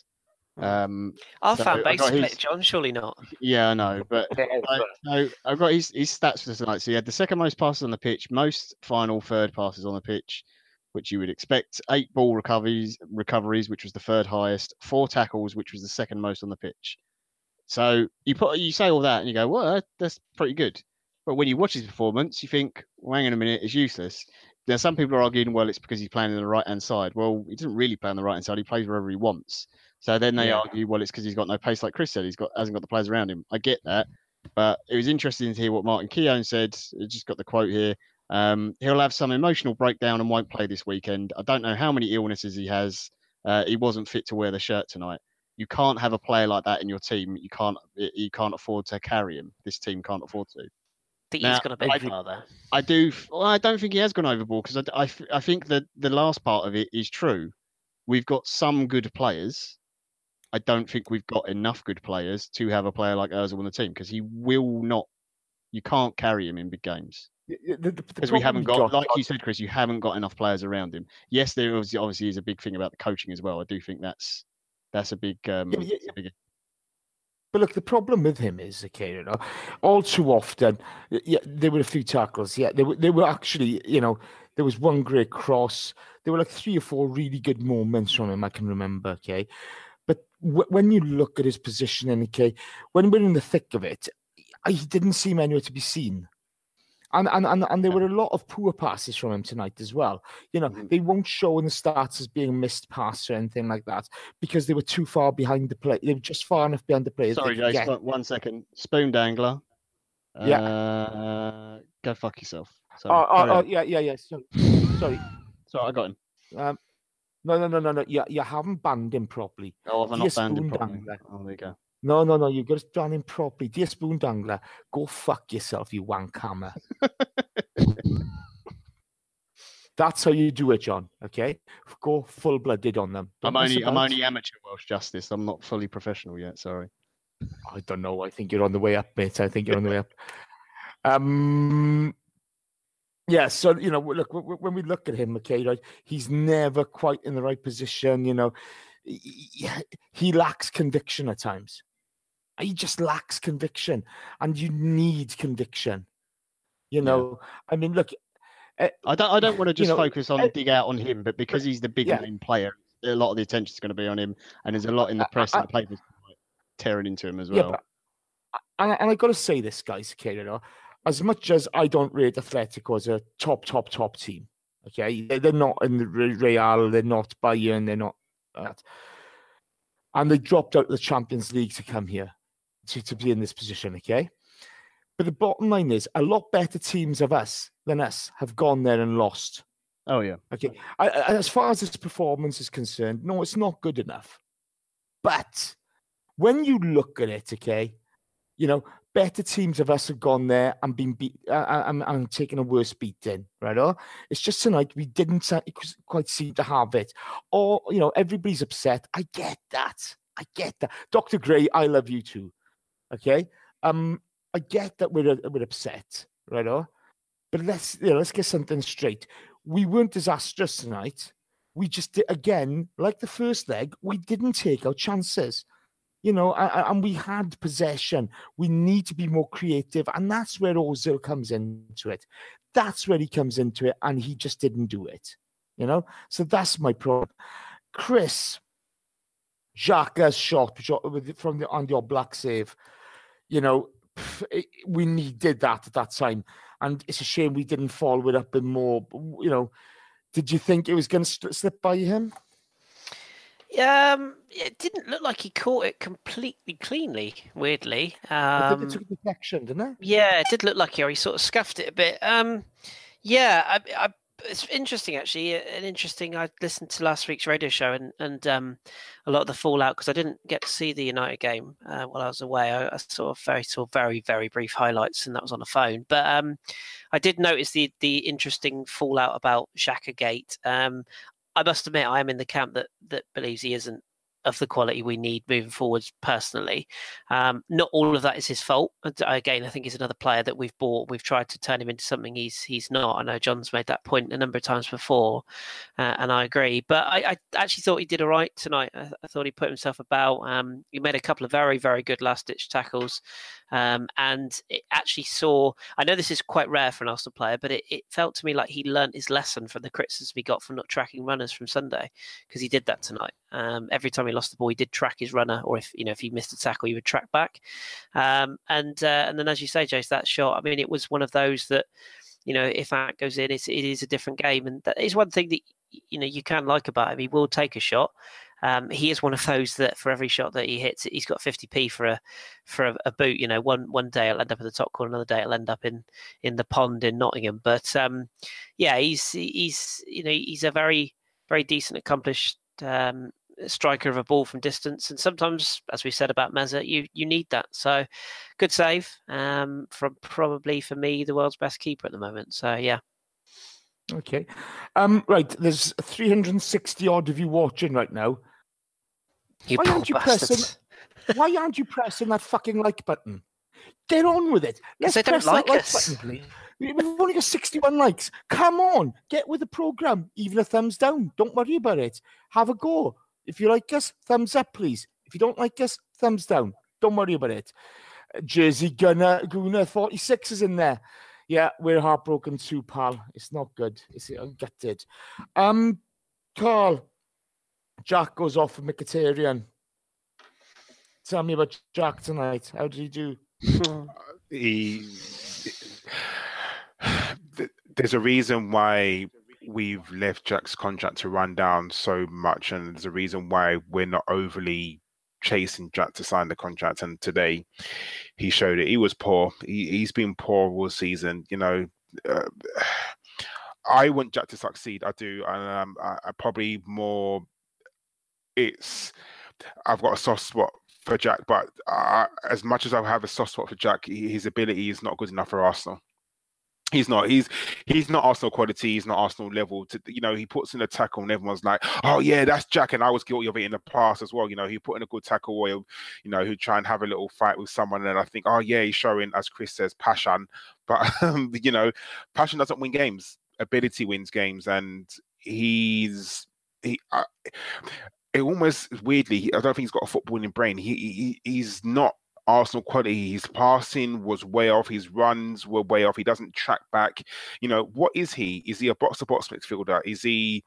Our fan base split, John. Surely not. Yeah, I know, but I've got his stats for tonight. So he had the second most passes on the pitch, most final third passes on the pitch, which you would expect. 8 ball recoveries, which was the third highest. 4 tackles, which was the second most on the pitch. So you say all that and you go, well, that's pretty good. But when you watch his performance, you think, well, hang on a minute, it's useless. Now, some people are arguing, well, it's because he's playing on the right-hand side. Well, he doesn't really play on the right-hand side. He plays wherever he wants. So then they argue, well, it's because he's got no pace, like Chris said. Hasn't got the players around him. I get that. But it was interesting to hear what Martin Keown said. I just got the quote here. He'll have some emotional breakdown and won't play this weekend. I don't know how many illnesses he has. He wasn't fit to wear the shirt tonight. You can't have a player like that in your team. You can't afford to carry him. This team can't afford to. I think he's gone a bit far there. I do. Well, I don't think he has gone overboard, because I think that the last part of it is true. We've got some good players. I don't think we've got enough good players to have a player like Ozil on the team, because he will not. You can't carry him in big games because we haven't got, like you said, Chris. You haven't got enough players around him. Yes, there obviously is a big thing about the coaching as well. I do think that's a big. But look, the problem with him is, okay, all too often, there were a few tackles. Yeah, there were actually, there was one great cross. There were like 3 or 4 really good moments from him I can remember, okay? But when you look at his positioning, okay, when we're in the thick of it, he didn't seem anywhere to be seen. And there were a lot of poor passes from him tonight as well. They won't show in the stats as being missed pass or anything like that, because they were too far behind the play. They were just far enough behind the players. Sorry, Jace, 1 second. Spoon dangler. Go fuck yourself. Sorry. Yeah. Sorry. Sorry, I got him. No. You haven't banned him properly. Oh, I've not banned him properly. Oh, there you go. No, you've got to ban him properly. Dear Spoon Dangler, go fuck yourself, you wank hammer. That's how you do it, John, okay? Go full-blooded on them. I'm only amateur Welsh Justice. I'm not fully professional yet, sorry. I don't know. I think you're on the way up, mate. I think you're on the way up. Yeah, so, look, when we look at him, okay, right, he's never quite in the right position, he lacks conviction at times. He just lacks conviction, and you need conviction. You know, I mean, look. I don't want to just focus on dig out on him, but because he's the big name player, a lot of the attention is going to be on him, and there's a lot in the press and the papers tearing into him as well. Yeah, but I got to say this, guys. Okay, you know, as much as I don't rate Atletico as a top team, okay, they're not in the Real, they're not Bayern, they're not that, and they dropped out of the Champions League to come here to be in this position, okay. But the bottom line is, a lot better teams than us have gone there and lost. Oh, yeah. Okay. As far as his performance is concerned, no, it's not good enough. But when you look at it, okay, you know, better teams of us have gone there and been beat and taken a worse beating, right? Or it's just tonight we didn't quite seem to have it. Or, you know, everybody's upset. I get that. Dr. Gray, I love you too. Okay. I get that we're upset, right? But let's get something straight. We weren't disastrous tonight. We just did, again, like the first leg, we didn't take our chances, you know, and we had possession. We need to be more creative, and that's where Ozil comes into it. That's where he comes into it, and he just didn't do it, you know. So that's my problem. Chris, Xhaka's shot from on the Oblak save, you know. We needed that at that time, and it's a shame we didn't follow it up in more. You know, did you think it was going to slip by him? It didn't look like he caught it completely cleanly. Weirdly, I think it took a deflection, didn't it? Yeah, it did look like he sort of scuffed it a bit. It's interesting actually. I listened to last week's radio show and a lot of the fallout because I didn't get to see the United game while I was away. I saw very very brief highlights, and that was on the phone. But I did notice the interesting fallout about Xhaka Gate. I must admit, I am in the camp that believes he isn't of the quality we need moving forwards personally. Not all of that is his fault. Again, I think he's another player that we've bought. We've tried to turn him into something he's not. I know John's made that point a number of times before, and I agree. But I actually thought he did all right tonight. I thought he put himself about. He made a couple of very, very good last-ditch tackles. And it actually saw, I know this is quite rare for an Arsenal player, but it felt to me like he learnt his lesson from the criticism he got for not tracking runners from Sunday, because he did that tonight. Every time he lost the ball, he did track his runner, or if he missed a tackle, he would track back. And then, as you say, Jace, that shot, I mean, it was one of those that, if that goes in, it is a different game. And that is one thing that, you can like about him. He will take a shot. He is one of those that for every shot that he hits, he's got 50p for a boot. One day it'll end up in the top corner, another day it'll end up in the pond in Nottingham. But he's a very, very decent, accomplished striker of a ball from distance. And sometimes, as we said about Meza, you need that. So good save from probably for me the world's best keeper at the moment. So yeah. Okay. Right. There's 360 odd of you watching right now. Why aren't you pressing that fucking like button? Get on with it. Let's press that like button, please. We've only got 61 likes. Come on. Get with the program. Even a thumbs down. Don't worry about it. Have a go. If you like us, thumbs up, please. If you don't like us, thumbs down. Don't worry about it. Jersey Gunner 46 is in there. Yeah, we're heartbroken too, pal. It's not good. I'm gutted. Carl, Jack goes off for Mkhitaryan. Tell me about Jack tonight. How did he do? There's a reason why we've left Jack's contract to run down so much, and there's a reason why we're not overly chasing Jack to sign the contract. And today he showed it. He was poor. He's been poor all season. I want Jack to succeed. I do. And I probably more, I've got a soft spot for Jack, but as much as I have a soft spot for Jack, his ability is not good enough for Arsenal. He's not Arsenal quality. He's not Arsenal level. He puts in a tackle and everyone's like, "Oh yeah, that's Jack." And I was guilty of it in the past as well. He put in a good tackle, or he'd try and have a little fight with someone, and I think, "Oh yeah, he's showing," as Chris says, passion. But passion doesn't win games. Ability wins games, and it almost weirdly, I don't think he's got a footballing brain. He's not Arsenal quality. His passing was way off. His runs were way off. He doesn't track back. What is he? Is he a box-to-box midfielder? Is he,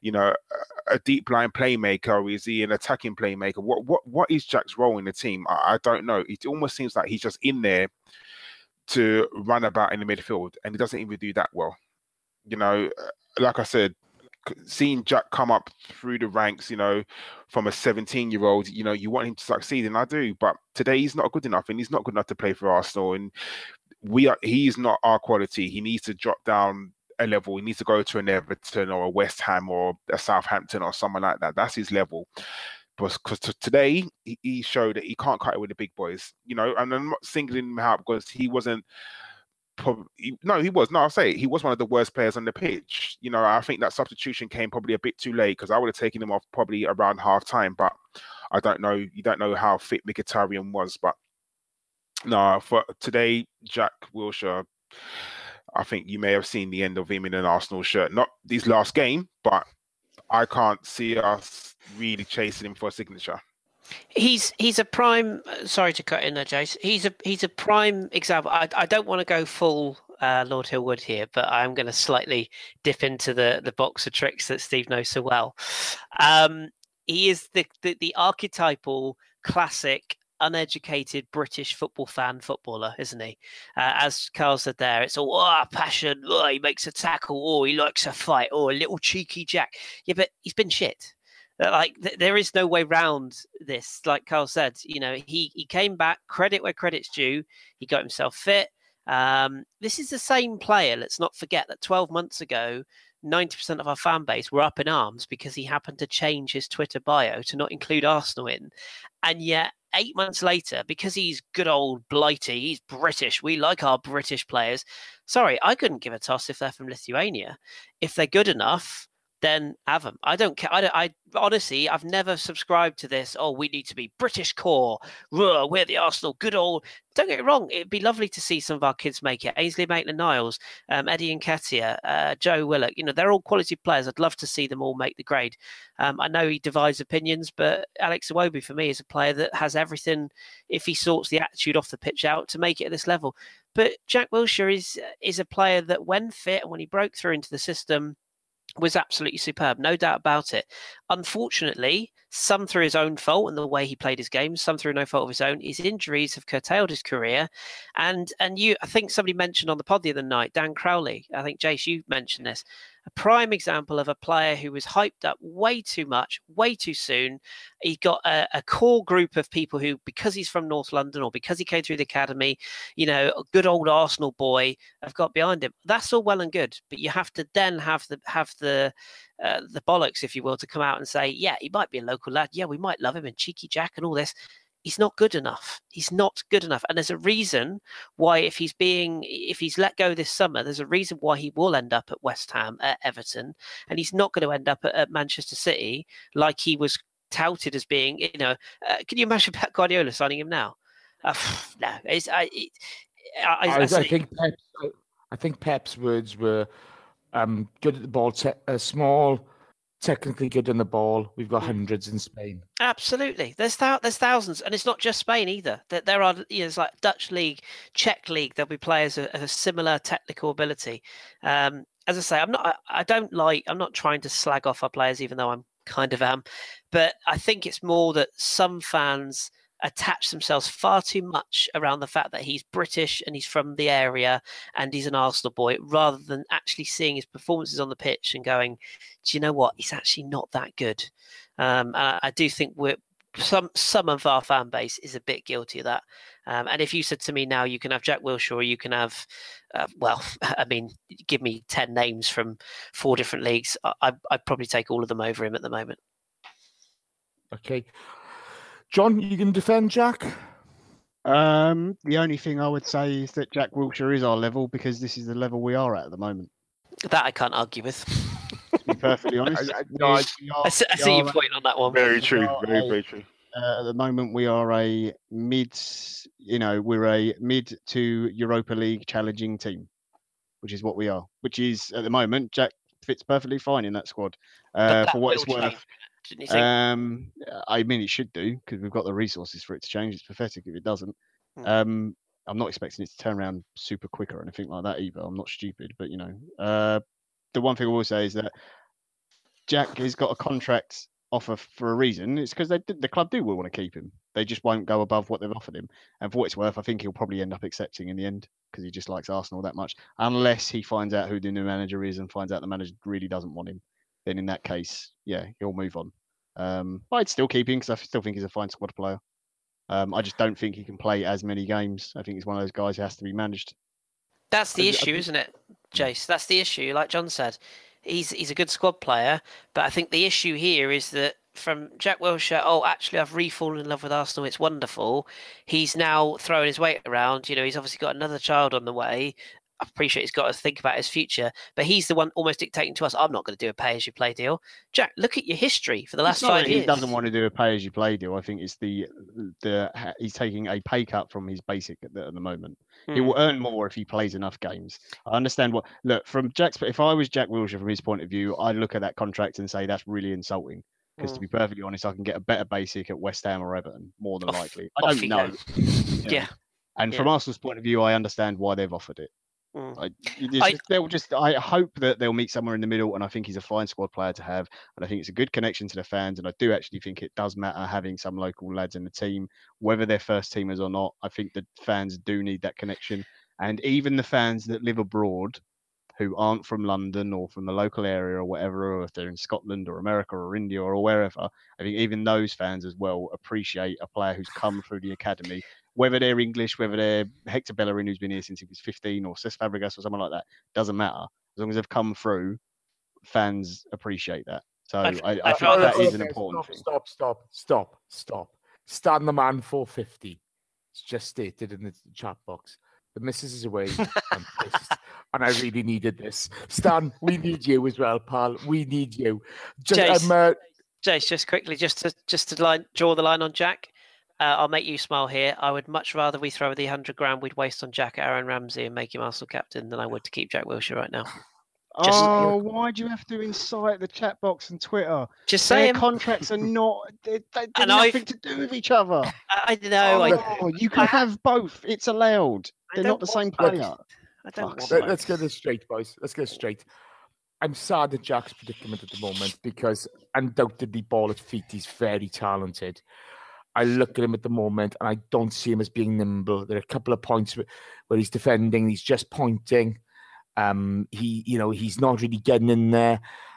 a deep line playmaker? Or is he an attacking playmaker? What is Jack's role in the team? I don't know. It almost seems like he's just in there to run about in the midfield, and he doesn't even do that well. Like I said, seeing Jack come up through the ranks, from a 17-year-old, you want him to succeed, and I do. But today he's not good enough, and he's not good enough to play for Arsenal. And he's not our quality. He needs to drop down a level. He needs to go to an Everton or a West Ham or a Southampton or someone like that. That's his level. Because today he showed that he can't cut it with the big boys. And I'm not singling him out because he wasn't. He was. No, I'll say it. He was one of the worst players on the pitch. I think that substitution came probably a bit too late because I would have taken him off probably around half time. But I don't know. You don't know how fit Mkhitaryan was. But no, for today, Jack Wilshere, I think you may have seen the end of him in an Arsenal shirt. Not his last game, but I can't see us really chasing him for a signature. He's a prime. Sorry to cut in there, Jace. He's a prime example. I don't want to go full Lord Hillwood here, but I'm going to slightly dip into the box of tricks that Steve knows so well. He is the archetypal classic uneducated British football fan footballer, isn't he? As Carl said there, it's all passion. Oh, he makes a tackle. Oh, he likes a fight. Oh, a little cheeky Jack. Yeah, but he's been shit. Like there is no way round this. Like Carl said, he came back. Credit where credit's due. He got himself fit. This is the same player. Let's not forget that 12 months ago, 90% of our fan base were up in arms because he happened to change his Twitter bio to not include Arsenal in. And yet 8 months later, because he's good old Blighty, he's British. We like our British players. Sorry, I couldn't give a toss if they're from Lithuania. If they're good enough, then have them. I don't care. I honestly, I've never subscribed to this. Oh, we need to be British core. We're the Arsenal. Good old. Don't get it wrong. It'd be lovely to see some of our kids make it. Ainsley Maitland-Niles, Eddie Nketiah, Joe Willock. They're all quality players. I'd love to see them all make the grade. I know he divides opinions, but Alex Iwobi for me is a player that has everything, if he sorts the attitude off the pitch out, to make it at this level. But Jack Wilshere is a player that, when fit and when he broke through into the system, was absolutely superb, no doubt about it. Unfortunately, some through his own fault and the way he played his game, some through no fault of his own. His injuries have curtailed his career. And I think somebody mentioned on the pod the other night, Dan Crowley, I think, Jace, you mentioned this, a prime example of a player who was hyped up way too much, way too soon. He got a core group of people who, because he's from North London or because he came through the academy, a good old Arsenal boy, have got behind him. That's all well and good, but you have to then have the bollocks, if you will, to come out and say, yeah, he might be a local lad. Yeah, we might love him and cheeky Jack and all this. He's not good enough. He's not good enough. And there's a reason why, if he's let go this summer, there's a reason why he will end up at West Ham, at Everton, and he's not going to end up at Manchester City like he was touted as being. Can you imagine Pep Guardiola signing him now? No, I think Pep's words were good at the ball, small, technically good on the ball. We've got hundreds in Spain. Absolutely, there's thousands, and it's not just Spain either. There are, it's like Dutch league, Czech league. There'll be players of a similar technical ability. As I say, I'm not trying to slag off our players, even though I'm kind of am. But I think it's more that some fans attach themselves far too much around the fact that he's British and he's from the area and he's an Arsenal boy, rather than actually seeing his performances on the pitch and going, do you know what? He's actually not that good. I do think some of our fan base is a bit guilty of that. And if you said to me now, you can have Jack Wilshere, or you can have, give me 10 names from 4 different leagues, I'd probably take all of them over him at the moment. Okay. John, you can defend Jack? The only thing I would say is that Jack Wilshere is our level, because this is the level we are at the moment. That I can't argue with. To be perfectly honest. I see your point on that one. Very true. Very true. At the moment, we are a mid to Europa League challenging team, which is what we are. Which is, at the moment, Jack fits perfectly fine in that squad. For what it's worth, Didn't you think? I mean, it should do because we've got the resources for it to change. It's pathetic if it doesn't. I'm not expecting it to turn around super quick or anything like that either. I'm not stupid, but the one thing I will say is that Jack has got a contract offer for a reason. It's because the club do want to keep him. They just won't go above what they've offered him. And for what it's worth, I think he'll probably end up accepting in the end because he just likes Arsenal that much. Unless he finds out who the new manager is and finds out the manager really doesn't want him, then in that case, yeah, he'll move on. But I'd still keep him because I still think he's a fine squad player. I just don't think he can play as many games. I think he's one of those guys who has to be managed. That's the issue, isn't it, Jace? That's the issue. Like John said, he's a good squad player, but I think the issue here is that from Jack Wilshere, actually, I've re-fallen in love with Arsenal. It's wonderful. He's now throwing his weight around. He's obviously got another child on the way. I appreciate he's got to think about his future, but he's the one almost dictating to us, I'm not going to do a pay-as-you-play deal. Jack, look at your history for the last 5 years. He doesn't want to do a pay-as-you-play deal. I think it's he's taking a pay cut from his basic at the moment. He will earn more if he plays enough games. I understand if I was Jack Wilshere from his point of view, I'd look at that contract and say that's really insulting. Because to be perfectly honest, I can get a better basic at West Ham or Everton, more than likely. I don't know. Yeah. And from Arsenal's point of view, I understand why they've offered it. I hope that they'll meet somewhere in the middle, and I think he's a fine squad player to have, and I think it's a good connection to the fans, and I do actually think it does matter having some local lads in the team, whether they're first teamers or not. I think the fans do need that connection, and even the fans that live abroad who aren't from London or from the local area or whatever, or if they're in Scotland or America or India or wherever, I think even those fans as well appreciate a player who's come through the academy, whether they're English, whether they're Hector Bellerin, who's been here since he was 15, or Cesc Fabregas or someone like that, doesn't matter. As long as they've come through, fans appreciate that. So I think that is an important thing. Stop. Stan the man 450. It's just stated in the chat box. The missus is away. I'm pissed. And I really needed this. Stan, we need you as well, pal. We need you. Jace, just quickly, just to draw the line on Jack. I'll make you smile here. I would much rather we throw the 100 grand we'd waste on Jack Aaron Ramsey and make him Arsenal captain than I would to keep Jack Wilshere right now. Why do you have to incite the chat box and Twitter? Just saying. Their contracts are not. They have nothing to do with each other. I know. You can have both. It's allowed. They're not the same player. Let's get this straight, boys. Let's get it straight. I'm sad at Jack's predicament at the moment because undoubtedly ball at feet, he's very talented. I look at him at the moment and I don't see him as being nimble. There are a couple of points where he's defending, he's just pointing. He's not really getting in there.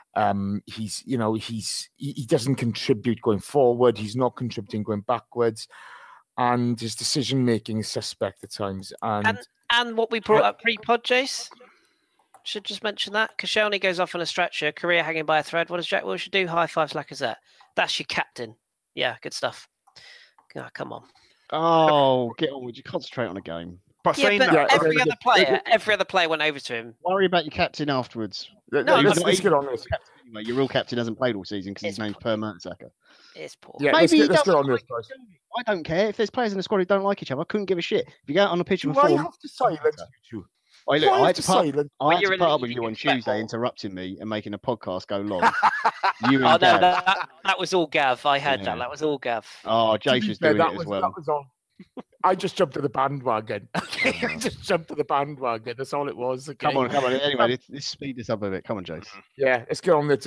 He doesn't contribute going forward. He's not contributing going backwards, and his decision making is suspect at times. And what we brought up pre-pod, Jace, should just mention that Koscielny goes off on a stretcher, career hanging by a thread. What does Jack Wilshere do? High fives Lacazette. That's your captain. Yeah, good stuff. Oh, come on. Oh, get on. Would you concentrate on a game? But every other player went over to him. Worry about your captain afterwards. Let's get on this. Anyway, your real captain hasn't played all season because his name's Per Mertesacker. It's poor. Yeah, let's get on this, guys. I don't care if there's players in the squad who don't like each other. I couldn't give a shit. If you go out on the pitch and I have to silence you two. I had to put up with you on Tuesday, interrupting me and making a podcast go long. That was all Gav. I heard that. That was all Gav. Oh, Jace was doing it as well. I just jumped to the bandwagon. I just jumped to the bandwagon. That's all it was. Okay. Come on. Anyway, let's speed this up a bit. Come on, Jace. Yeah, let's get on it.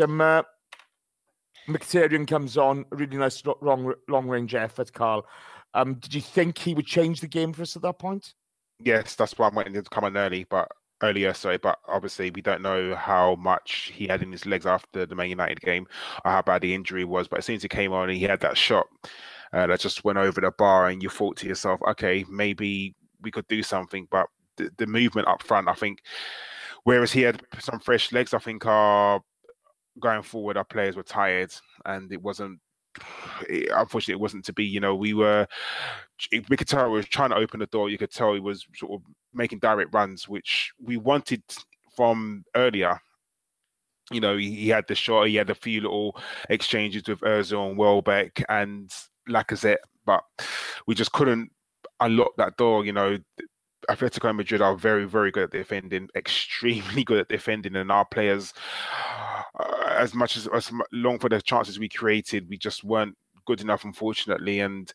Mkhitaryan comes on. A really nice long-range effort, Carl. Did you think he would change the game for us at that point? Yes, that's why I'm waiting to come on earlier. But obviously we don't know how much he had in his legs after the Man United game or how bad the injury was. But as soon as he came on and he had that shot that just went over the bar, and you thought to yourself, okay, maybe we could do something. But the movement up front, I think, whereas he had some fresh legs, I think going forward our players were tired, and unfortunately it wasn't to be. Mkhitaryan was trying to open the door. You could tell he was sort of making direct runs, which we wanted from earlier. He had the shot, he had a few little exchanges with Ozil and Welbeck and Lacazette, but we just couldn't unlock that door. Atletico Madrid are very, very good at defending, extremely good at defending, and our players as long for the chances we created, we just weren't good enough, unfortunately. And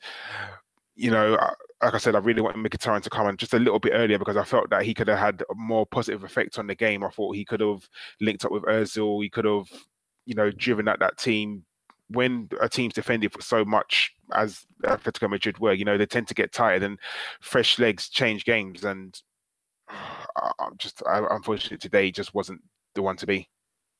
like I said, I really wanted Mkhitaryan to come in just a little bit earlier because I felt that he could have had a more positive effect on the game. I thought he could have linked up with Ozil. He could have, driven at that team. When a team's defended for so much as Atletico Madrid were, they tend to get tired, and fresh legs change games. And unfortunately today just wasn't the one to be.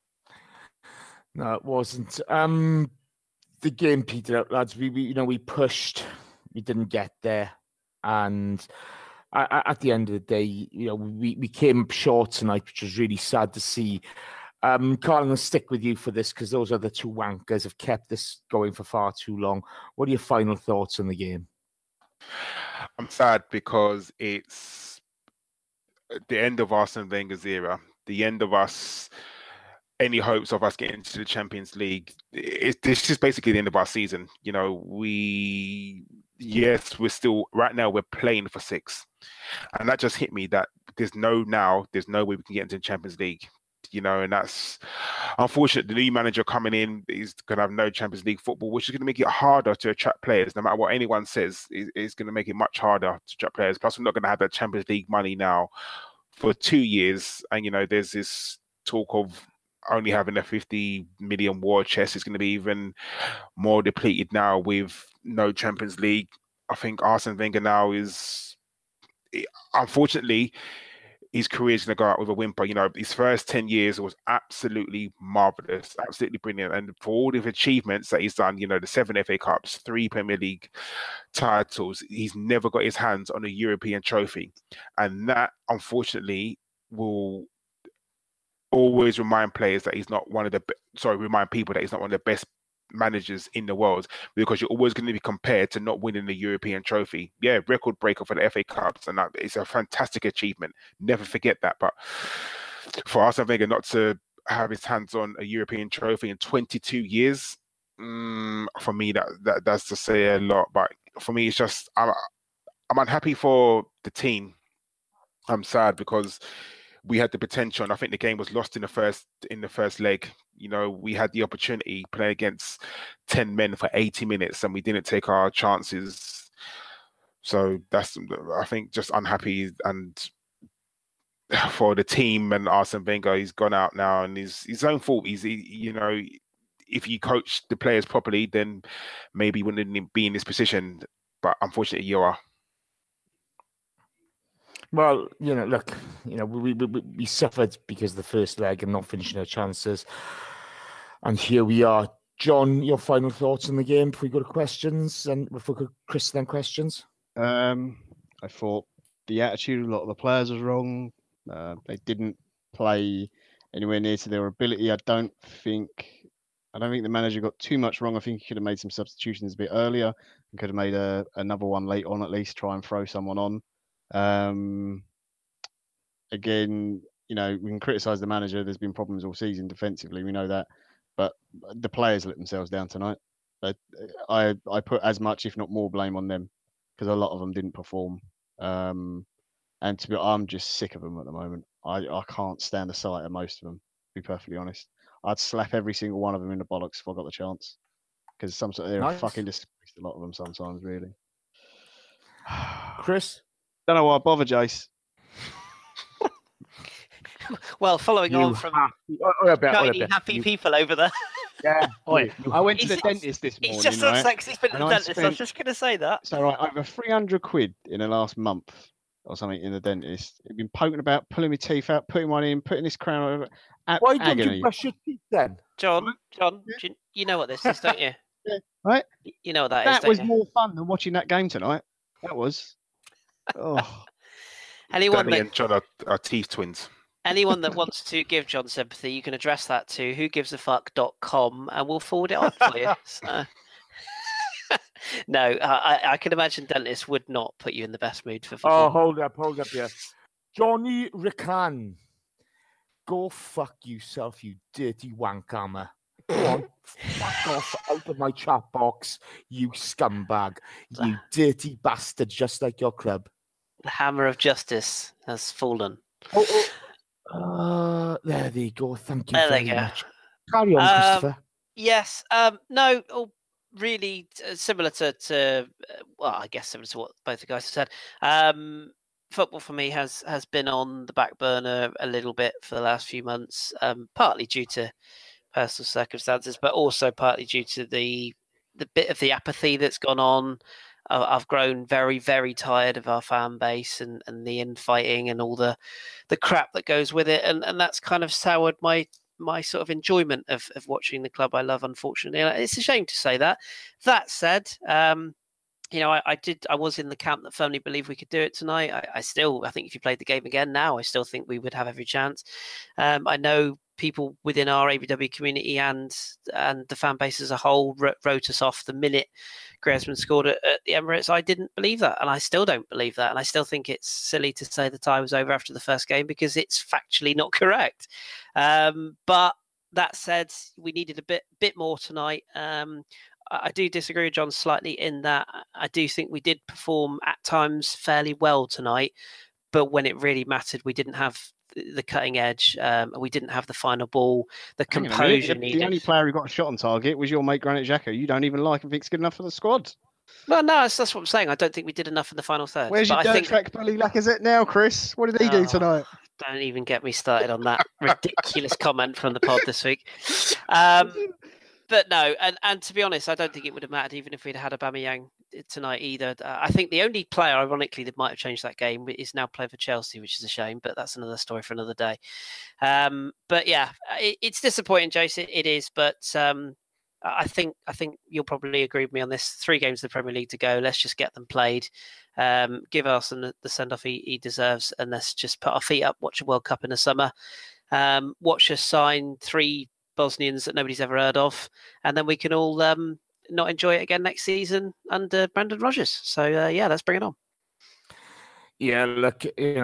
No, it wasn't. The game petered out, lads. We pushed, we didn't get there, and at the end of the day, we came up short tonight, which was really sad to see. Carl, I'm going to stick with you for this because those other two wankers have kept this going for far too long. What are your final thoughts on the game? I'm sad because it's the end of Arsene Wenger's era, the end of any hopes of us getting to the Champions League. This is basically the end of our season. We're still, right now, we're playing for 6. And that just hit me that there's no way we can get into the Champions League. And that's unfortunate. The new manager coming in is going to have no Champions League football, which is going to make it harder to attract players. No matter what anyone says, it's going to make it much harder to attract players. Plus, we're not going to have that Champions League money now for 2 years. And, there's this talk of only having a 50 million war chest. Is going to be even more depleted now with no Champions League. I think Arsene Wenger now is, unfortunately, his career is going to go out with a whimper. His first 10 years was absolutely marvellous, absolutely brilliant. And for all the achievements that he's done, the 7 FA Cups, 3 Premier League titles, he's never got his hands on a European trophy. And that, unfortunately, will always remind players that he's not remind people that he's not one of the best managers in the world, because you're always going to be compared to not winning the European trophy. Yeah, record breaker for the FA Cups, and it's a fantastic achievement. Never forget that. But for Arsene Wenger not to have his hands on a European trophy in 22 years, for me, that's to say a lot. But for me, it's just I'm unhappy for the team. I'm sad because we had the potential, and I think the game was lost in the first leg. We had the opportunity playing against 10 men for 80 minutes, and we didn't take our chances. So that's, I think, just unhappy, and for the team and Arsene Wenger, he's gone out now, and his own fault. If you coach the players properly, then maybe he wouldn't be in this position. But unfortunately, you are. Well, look, we suffered because of the first leg and not finishing our chances. And here we are. John, your final thoughts on the game before we go to questions, and before we go to Chris, then questions? I thought the attitude of a lot of the players was wrong. They didn't play anywhere near to their ability. I don't think the manager got too much wrong. I think he could have made some substitutions a bit earlier and could have made another one late on, at least try and throw someone on. Again, we can criticize the manager. There's been problems all season defensively. We know that, but the players let themselves down tonight. But I put as much, if not more, blame on them because a lot of them didn't perform. And I'm just sick of them at the moment. I can't stand the sight of most of them. To be perfectly honest, I'd slap every single one of them in the bollocks if I got the chance. Because they're nice. Fucking disgrace. A lot of them sometimes, really. Chris, don't know why I bother, Jace. Well, following on from happy people over there. Yeah. I went to the dentist this morning. He's just upset because he's been to the dentist. I was just going to say that. So, over 300 quid in the last month or something in the dentist. He'd been poking about, pulling my teeth out, putting one in, putting this crown over. Why don't you brush your teeth then? John, you know what this is, don't you? Yeah. Right? You know what that is, That was more fun than watching that game tonight. That was. Oh. Danny and John are teeth twins. Anyone that wants to give John sympathy, you can address that to whogivesafuck.com and we'll forward it on for you. So. No, I can imagine dentists would not put you in the best mood for football. Oh, hold up here. Johnny Rican. Go fuck yourself, you dirty wankhammer. Go on, fuck off out of my chat box, you scumbag. You dirty bastard, just like your club. The hammer of justice has fallen. There they go. Thank you very much. Carry on, Christopher. Yes. No. Really similar to well, I guess similar to what both the guys have said. Football for me has been on the back burner a little bit for the last few months, partly due to personal circumstances, but also partly due to the bit of the apathy that's gone on. I've grown very, very tired of our fan base and the infighting and all the crap that goes with it, and that's kind of soured my sort of enjoyment of watching the club I love, unfortunately. It's a shame to say that. That said, I was in the camp that firmly believed we could do it tonight. I think if you played the game again now, I still think we would have every chance. I know people within our ABW community and the fan base as a whole wrote us off the minute Griezmann scored at the Emirates. I didn't believe that, and I still don't believe that. And I still think it's silly to say the tie was over after the first game because it's factually not correct. But that said, we needed a bit more tonight. I do disagree with John slightly in that I do think we did perform at times fairly well tonight, but when it really mattered, we didn't have the cutting edge. We didn't have the final ball, the composure needed. The only player who got a shot on target was your mate Granit Xhaka. You don't even like and think it's good enough for the squad. Well, no, that's what I'm saying. I don't think we did enough in the final third. Where's your dirt track bully Lacazette now, Chris? What did he do tonight? Don't even get me started on that ridiculous comment from the pod this week. But no, and to be honest, I don't think it would have mattered even if we'd had Aubameyang tonight either. I think the only player, ironically, that might have changed that game is now playing for Chelsea, which is a shame, but that's another story for another day. But yeah, it's disappointing, Jason. It is, but I think you'll probably agree with me on this. 3 games of the Premier League to go. Let's just get them played. Give Arsene the send-off he deserves, and let's just put our feet up, watch a World Cup in the summer, watch us sign 3 Bosnians that nobody's ever heard of, and then we can all not enjoy it again next season under Brendan Rodgers. So yeah, let's bring it on. Yeah, look, we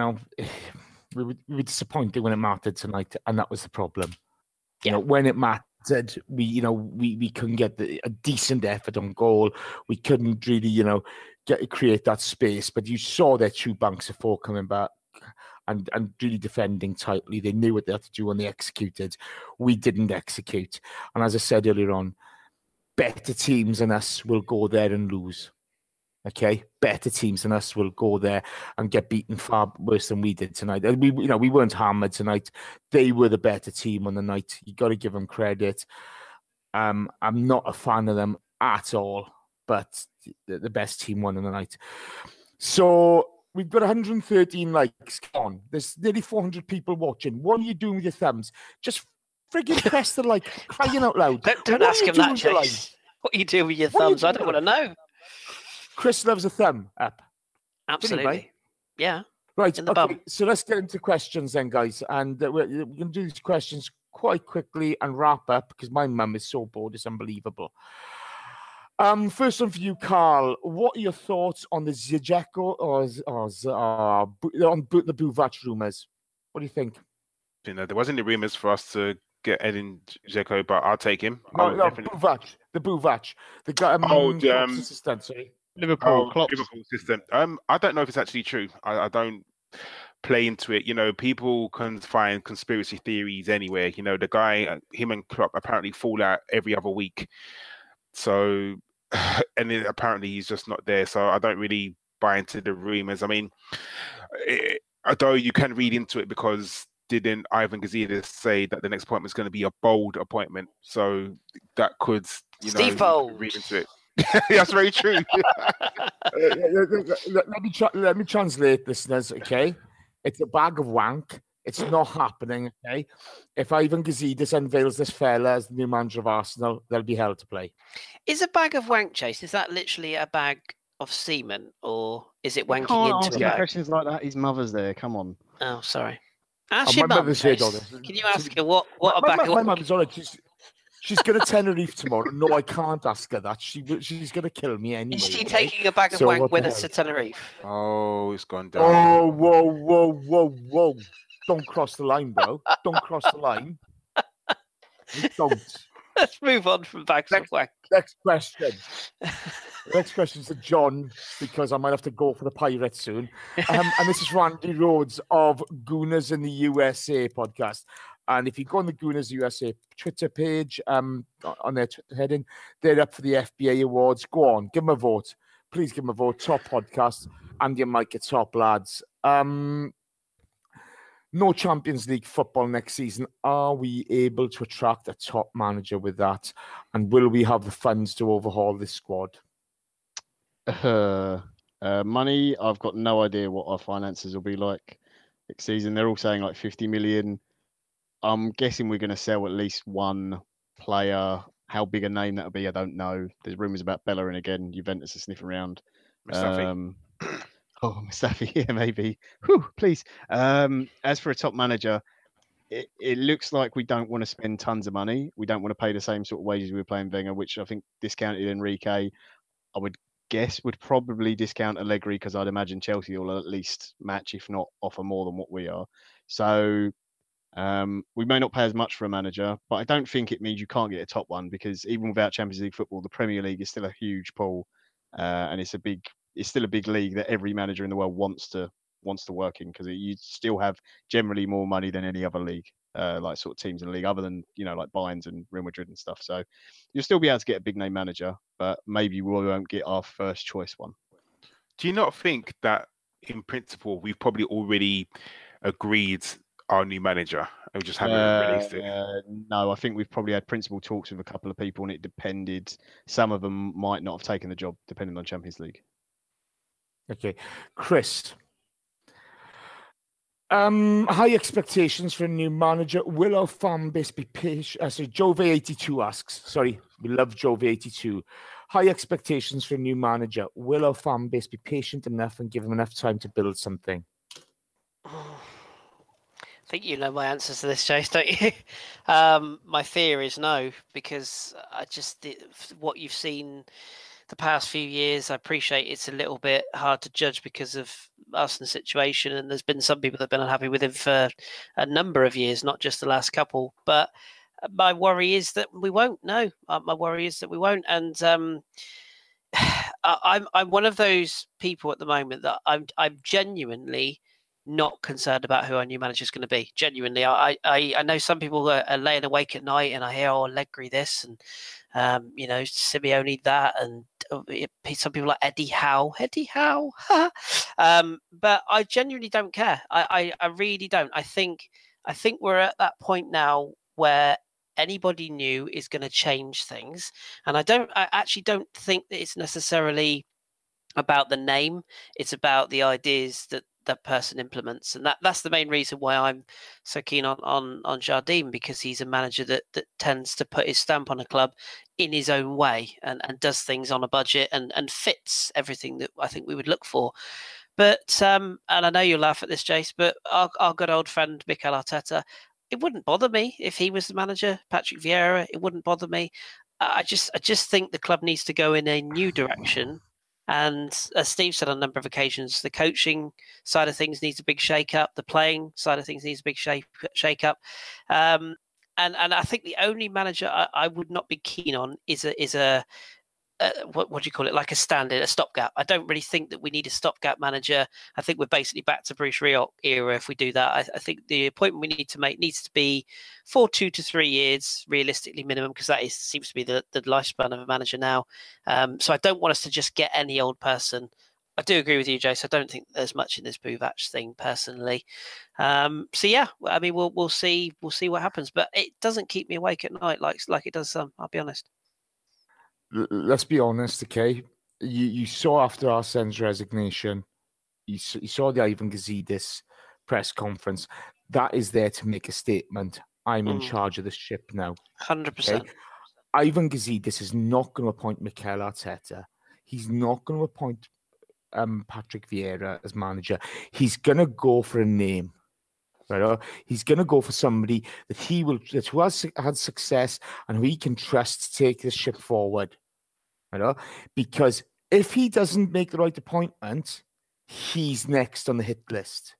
were disappointed when it mattered tonight, and that was the problem. Yeah. When it mattered, we couldn't get a decent effort on goal. We couldn't really, create that space. But you saw their 2 banks of 4 coming back. And really defending tightly. They knew what they had to do and they executed. We didn't execute. And as I said earlier on, better teams than us will go there and lose. Okay? Better teams than us will go there and get beaten far worse than we did tonight. And we weren't hammered tonight. They were the better team on the night. You got to give them credit. I'm not a fan of them at all, but the best team won on the night. So we've got 113 likes on. There's nearly 400 people watching. What are you doing with your thumbs? Just frigging press the like, crying out loud. Don't ask him that, Chase. What are you doing with your thumbs? I don't want to know. Chris loves a thumb up. Absolutely. Anyway. Yeah. Right. Okay. So let's get into questions then, guys. And we're going to do these questions quite quickly and wrap up because my mum is so bored. It's unbelievable. First one for you, Carl. What are your thoughts on the Zinchenko or on the Buvac rumours? What do you think? There wasn't any rumours for us to get Edin Dzeko, but I'll take him. Buvac. The Buvac. The guy, assistant, sorry. Liverpool assistant. I don't know if it's actually true. I don't play into it. People can find conspiracy theories anywhere. The guy, him and Klopp apparently fall out every other week. So, and then apparently he's just not there. So I don't really buy into the rumours. I mean, although you can read into it because didn't Ivan Gazidis say that the next appointment is going to be a bold appointment? So that could, read into it. That's very true. Let me translate, listeners, okay? It's a bag of wank. It's not happening, okay? If Ivan Gazidis unveils this fella as the new manager of Arsenal, there'll be hell to play. Is a bag of wank, Chase, is that literally a bag of semen, or is it wanking into a bag? Questions like that, his mother's there, come on. Oh, sorry. Ask your mum, Chase. Can you ask her what a bag of wank... My mum's all right. She's going to Tenerife tomorrow. No, I can't ask her that. She's going to kill me anyway. Is she taking a bag of wank with us to Tenerife? Oh, it's gone down. Oh, whoa. Don't cross the line, bro. Don't cross the line. Don't. Let's move on from bags of wank. Next question. Next question is to John, because I might have to go for the Pirates soon. And this is Randy Rhodes of Gooners in the USA podcast. And if you go on the Gooners USA Twitter page, on their Twitter heading, they're up for the FBA Awards. Go on, give them a vote. Please give them a vote. Top podcast. And you might get top, lads. No Champions League football next season. Are we able to attract a top manager with that? And will we have the funds to overhaul this squad? Money, I've got no idea what our finances will be like next season. They're all saying like 50 million. I'm guessing we're going to sell at least one player. How big a name that'll be, I don't know. There's rumours about Bellerin again. Juventus are sniffing around. Mustafi. Mustafi, yeah, maybe. Whew, please. As for a top manager, it looks like we don't want to spend tons of money. We don't want to pay the same sort of wages we were paying Wenger, which I think discounted Enrique, I would guess, would probably discount Allegri, because I'd imagine Chelsea will at least match, if not offer more than what we are. So we may not pay as much for a manager, but I don't think it means you can't get a top one, because even without Champions League football, the Premier League is still a huge pool, and it's still a big league that every manager in the world wants to work in, because you still have generally more money than any other league, like sort of teams in the league, other than like Bayern and Real Madrid and stuff. So you'll still be able to get a big name manager, but maybe we won't get our first choice one. Do you not think that in principle we've probably already agreed our new manager and we just haven't released it? No, I think we've probably had principal talks with a couple of people, and it depended. Some of them might not have taken the job, depending on Champions League. Okay, Chris. High expectations for a new manager. Will our fan base be patient? Jove82 asks. Sorry, we love Jove82. High expectations for a new manager. Will our fan base be patient enough and give them enough time to build something? I think you know my answers to this, Chase, don't you? My fear is no, because what you've seen the past few years, I appreciate it's a little bit hard to judge because of us and the situation, and there's been some people that have been unhappy with him for a number of years, not just the last couple. But my worry is that we won't. No, my worry is that we won't, and I'm one of those people at the moment that I'm genuinely not concerned about who our new manager is going to be. Genuinely, I know some people are laying awake at night, and I hear, Allegri this, and Simeone that, and some people like Eddie Howe. But I genuinely don't care. I really don't. I think we're at that point now where anybody new is going to change things, and I actually don't think that it's necessarily about the name. It's about the ideas that that person implements, and that's the main reason why I'm so keen on Jardim, because he's a manager that tends to put his stamp on a club in his own way, and does things on a budget and fits everything that I think we would look for. But and I know you'll laugh at this, Jace, but our good old friend Mikel Arteta, it wouldn't bother me if he was the manager. Patrick Vieira, it wouldn't bother me. I just think the club needs to go in a new direction. And as Steve said on a number of occasions, the coaching side of things needs a big shake-up. The playing side of things needs a big shake-up. And I think the only manager I would not be keen on is a what do you call it? Like a stand-in, a stopgap. I don't really think that we need a stopgap manager. I think we're basically back to Bruce Rioch era if we do that. I think the appointment we need to make needs to be for 2 to 3 years, realistically minimum, because that seems to be the lifespan of a manager now. So I don't want us to just get any old person. I do agree with you, Jace. I don't think there's much in this Buvac thing personally. So yeah, I mean, we'll see what happens, but it doesn't keep me awake at night like it does some. I'll be honest. Let's be honest, okay? You saw after Arsene's resignation, you saw the Ivan Gazidis press conference. That is there to make a statement. I'm in charge of the ship now. 100%. Okay? Ivan Gazidis is not going to appoint Mikel Arteta. He's not going to appoint Patrick Vieira as manager. He's going to go for a name. Right? He's going to go for somebody who has had success and who he can trust to take the ship forward. Because if he doesn't make the right appointment, he's next on the hit list.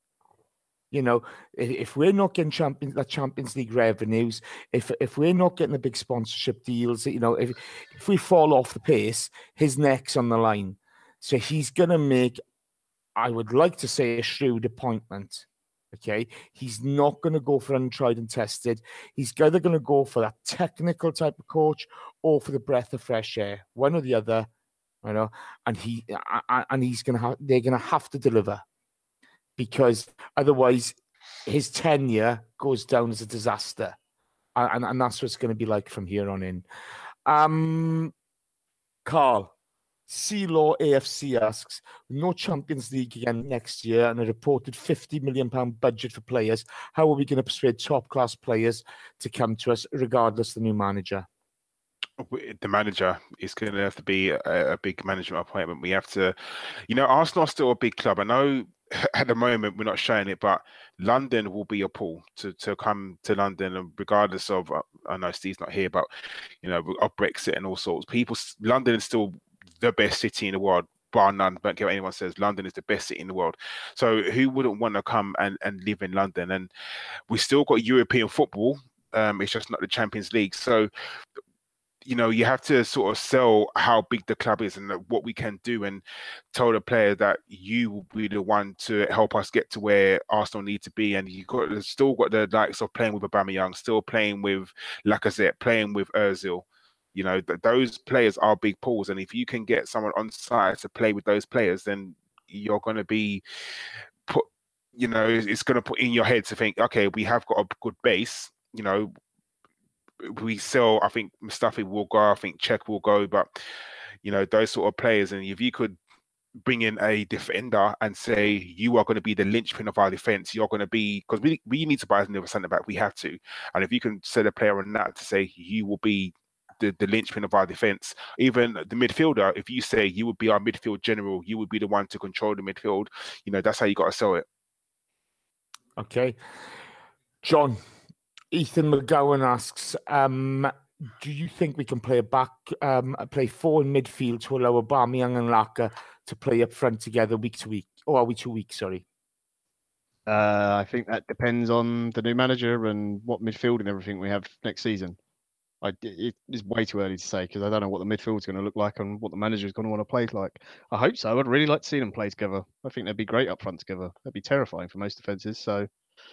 If we're not getting Champions League revenues, if we're not getting the big sponsorship deals, if we fall off the pace, his neck's on the line. So he's going to make, I would like to say, a shrewd appointment. Okay, he's not going to go for untried and tested. He's either going to go for that technical type of coach or for the breath of fresh air, one or the other, you know. And he's going to have. They're going to have to deliver, because otherwise, his tenure goes down as a disaster, and that's what it's going to be like from here on in. Carl, C-Law AFC asks, no Champions League again next year and a reported £50 million budget for players. How are we going to persuade top-class players to come to us, regardless of the new manager? The manager is going to have to be a big management appointment. We have to, Arsenal are still a big club. I know at the moment we're not showing it, but London will be a pull to come to London, and regardless of, I know Steve's not here, but of Brexit and all sorts, London is still the best city in the world, bar none. Don't care what anyone says. London is the best city in the world. So who wouldn't want to come and live in London? And we still got European football. It's just not the Champions League. So you have to sort of sell how big the club is and what we can do, and tell the player that you will be the one to help us get to where Arsenal need to be. And still got the likes of playing with Aubameyang, still playing with Lacazette, playing with Ozil. Those players are big pulls, and if you can get someone on side to play with those players, then you're going to be put. It's going to put in your head to think, okay, we have got a good base. We sell, I think Mustafi will go, I think Czech will go, but those sort of players, and if you could bring in a defender and say you are going to be the linchpin of our defense, you're going to be, because we need to buy another centre back, we have to, and if you can set a player on that to say you will be the linchpin of our defense, even the midfielder, if you say you would be our midfield general, you would be the one to control the midfield, that's how you got to sell it. Okay, John. Ethan McGowan asks, do you think we can play play four in midfield to allow Aubameyang and Laka to play up front together week to week? Or are we 2 weeks, sorry? I think that depends on the new manager and what midfield and everything we have next season. It is way too early to say, because I don't know what the midfield's going to look like and what the manager's going to want to play like. I hope so. I'd really like to see them play together. I think they'd be great up front together. That'd be terrifying for most defences. So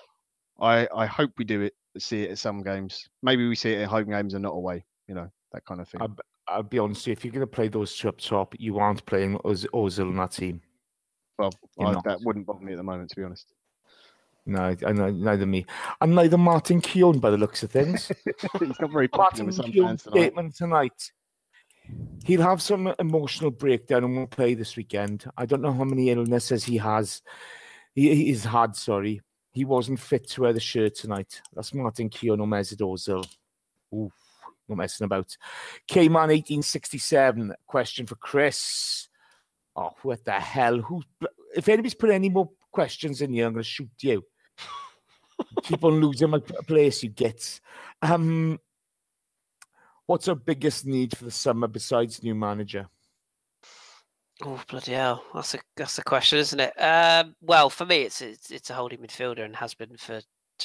I hope we see it at some games. Maybe we see it at home games and not away, that kind of thing. I'll be honest with you, if you're going to play those two up top, you aren't playing Ozil in that team. Well, that wouldn't bother me at the moment, to be honest. No, neither me. And neither Martin Keown, by the looks of things. He's not very popular with some fans tonight. Statement tonight. He'll have some emotional breakdown and won't play this weekend. I don't know how many illnesses he has. He's had, sorry. He wasn't fit to wear the shirt tonight. That's Martin Keown or Mesut Ozil. Oof, no messing about. K-Man 1867, question for Chris. Oh, what the hell? If anybody's put any more questions in here, I'm going to shoot you. Keep on losing my place, you gits. What's our biggest need for the summer besides new manager? Oh, bloody hell. That's a question, isn't it? Well, for me, it's a holding midfielder and has been for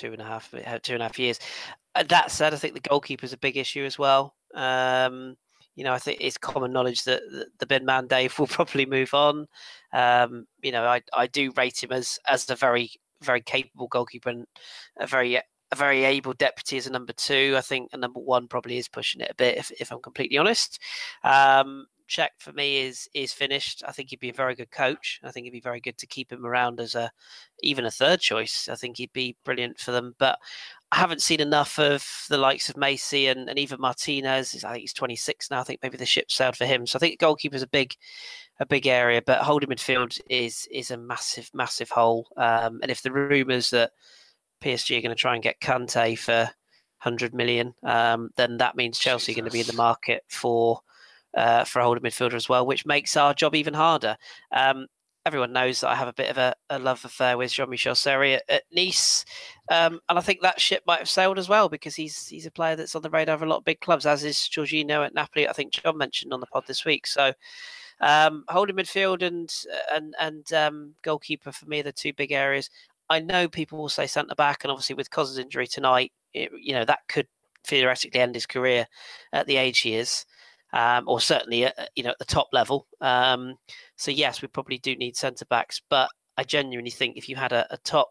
2.5 years. That said, I think the goalkeeper is a big issue as well. I think it's common knowledge that the bin man Dave will probably move on. I do rate him as a very, very capable goalkeeper and a very able deputy as a number two. I think a number one probably is pushing it a bit, if I'm completely honest. Czech for me is finished. I think he'd be a very good coach. I think it'd be very good to keep him around as even a third choice. I think he'd be brilliant for them. But I haven't seen enough of the likes of Macy and even Martinez. I think he's 26 now. I think maybe the ship sailed for him. So I think goalkeeper's a big area. But holding midfield is a massive, massive hole. And if the rumours that PSG are going to try and get Kante for 100 million, then that means Chelsea are going to be in the market for a holding midfielder as well, which makes our job even harder. Everyone knows that I have a bit of a love affair with Jean-Michel Seri at Nice, and I think that ship might have sailed as well, because he's a player that's on the radar of a lot of big clubs, as is Jorginho at Napoli. I think John mentioned on the pod this week. So holding midfield and goalkeeper for me are the two big areas. I know people will say centre back, and obviously with Cousins' injury tonight, that could theoretically end his career at the age he is. Or certainly at the top level. So yes, we probably do need centre backs, but I genuinely think if you had a top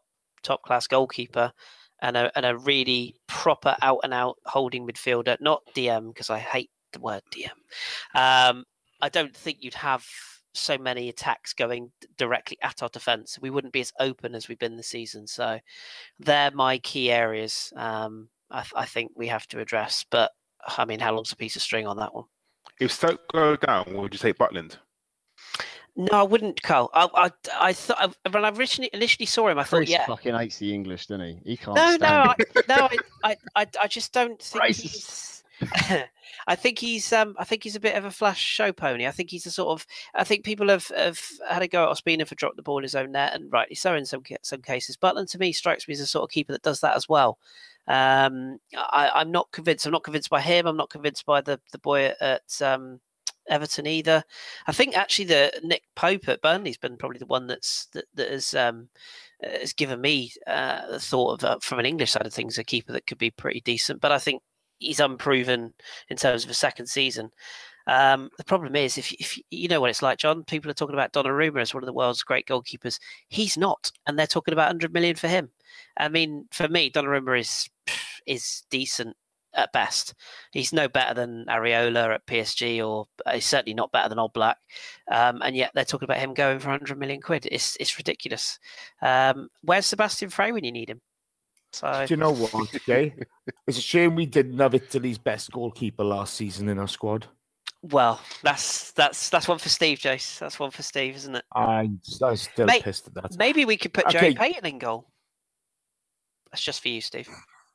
top class goalkeeper and a really proper out and out holding midfielder, not DM, because I hate the word DM. I don't think you'd have so many attacks going directly at our defence. We wouldn't be as open as we've been this season. So they're my key areas. I think we have to address. But I mean, how long's a piece of string on that one? If Stoke go down, would you say Butland? No, I wouldn't, Carl. I thought when I initially saw him, I thought, Chris yeah, fucking hates the English, doesn't he? He can't no, stand it. I just don't think he's. I think he's a bit of a flash show pony. I think he's a sort of. I think people have had a go at Ospina for dropping the ball in his own net, and rightly so in some cases. Butland to me strikes me as a sort of keeper that does that as well. I'm not convinced. I'm not convinced by him. I'm not convinced by the boy at Everton either. I think actually the Nick Pope at Burnley's been probably the one that has given me the thought of from an English side of things a keeper that could be pretty decent. But I think he's unproven in terms of a second season. The problem is, if you know what it's like, John, people are talking about Donnarumma as one of the world's great goalkeepers. He's not, and they're talking about 100 million for him. I mean, for me, Donnarumma is decent at best. He's no better than Areola at PSG, or he's certainly not better than Oblak. And yet they're talking about him going for 100 million quid. It's ridiculous. Where's Sebastian Frey when you need him? So do you know what, okay? It's a shame we didn't have Italy's best goalkeeper last season in our squad. Well, that's one for Steve, Jace. That's one for Steve, isn't it? I'm still pissed at that. Maybe we could put Okay. Joey Payton in goal. That's just for you, Steve.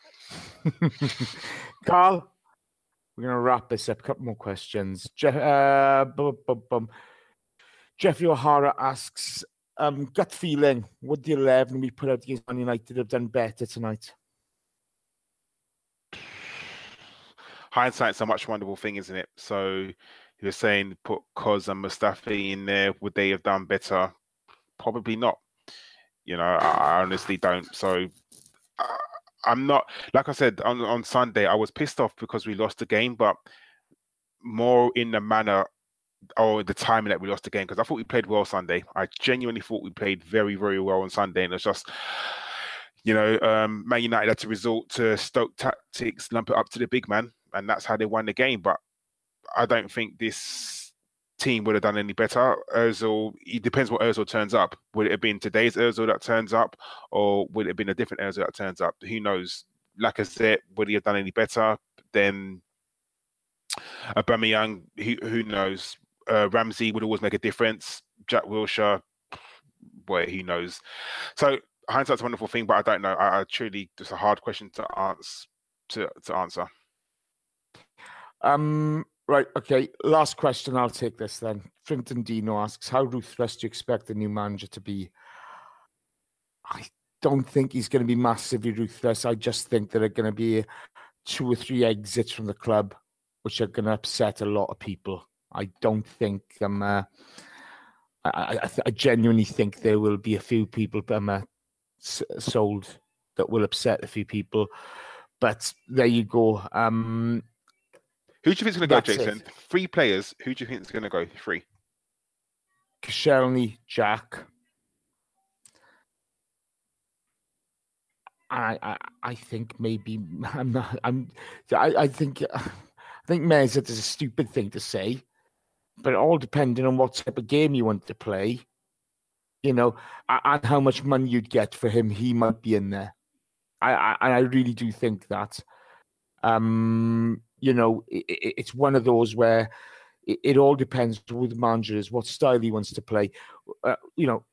Carl, we're going to wrap this up. A couple more questions. Jeffrey O'Hara asks, gut feeling, would the 11 we put out against Man United have done better tonight? Hindsight's a much wonderful thing, isn't it? So you're saying put Koz and Mustafi in there. Would they have done better? Probably not. You know, I honestly don't. So I'm not, like I said on Sunday, I was pissed off because we lost the game, but more in the manner or the timing that we lost the game, because I thought we played well Sunday. I genuinely thought we played very, very well on Sunday, and it's just, you know, Man United had to resort to Stoke tactics, lump it up to the big man, and that's how they won the game. But I don't think this team would have done any better. Ozil, it depends what Ozil turns up. Would it have been today's Ozil that turns up, or would it have been a different Ozil that turns up? Who knows? Like I said, would he have done any better than Aubameyang? Who knows? Ramsey would always make a difference. Jack Wilshere, boy, he knows. So hindsight's a wonderful thing, but I don't know. I truly, just a hard question to answer. Right, okay. Last question. I'll take this then. Frinton Dino asks, how ruthless do you expect the new manager to be? I don't think he's going to be massively ruthless. I just think there are going to be 2 or 3 exits from the club, which are going to upset a lot of people. I don't think I genuinely think there will be a few people sold that will upset a few people. But there you go. Who do you think is going to go, Jason? 3 players. Who do you think is going to go? 3. Koscielny, Jack. I think maybe I think Mesut is a stupid thing to say, but all depending on what type of game you want to play, you know, and how much money you'd get for him, he might be in there. I really do think that. You know, it's one of those where it all depends who the manager is, what style he wants to play. You know,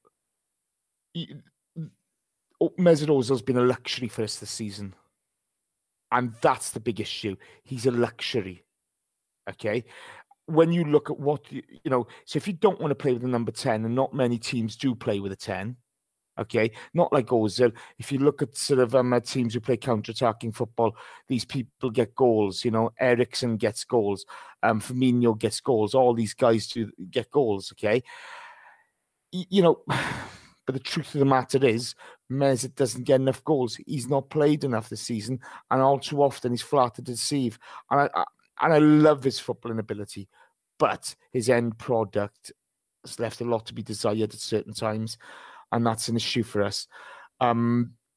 Mesut Ozil's been a luxury for us this season. And that's the big issue. He's a luxury. Okay? When you look at what, you know, so if you don't want to play with the number 10, and not many teams do play with a 10, okay? Not like Ozil. If you look at sort of teams who play counter-attacking football, these people get goals. You know, Eriksen gets goals. Firmino gets goals. All these guys do get goals, okay? You know, but the truth of the matter is, Mesut doesn't get enough goals. He's not played enough this season, and all too often he's flat to deceive. And I love his footballing ability, but his end product has left a lot to be desired at certain times, and that's an issue for us.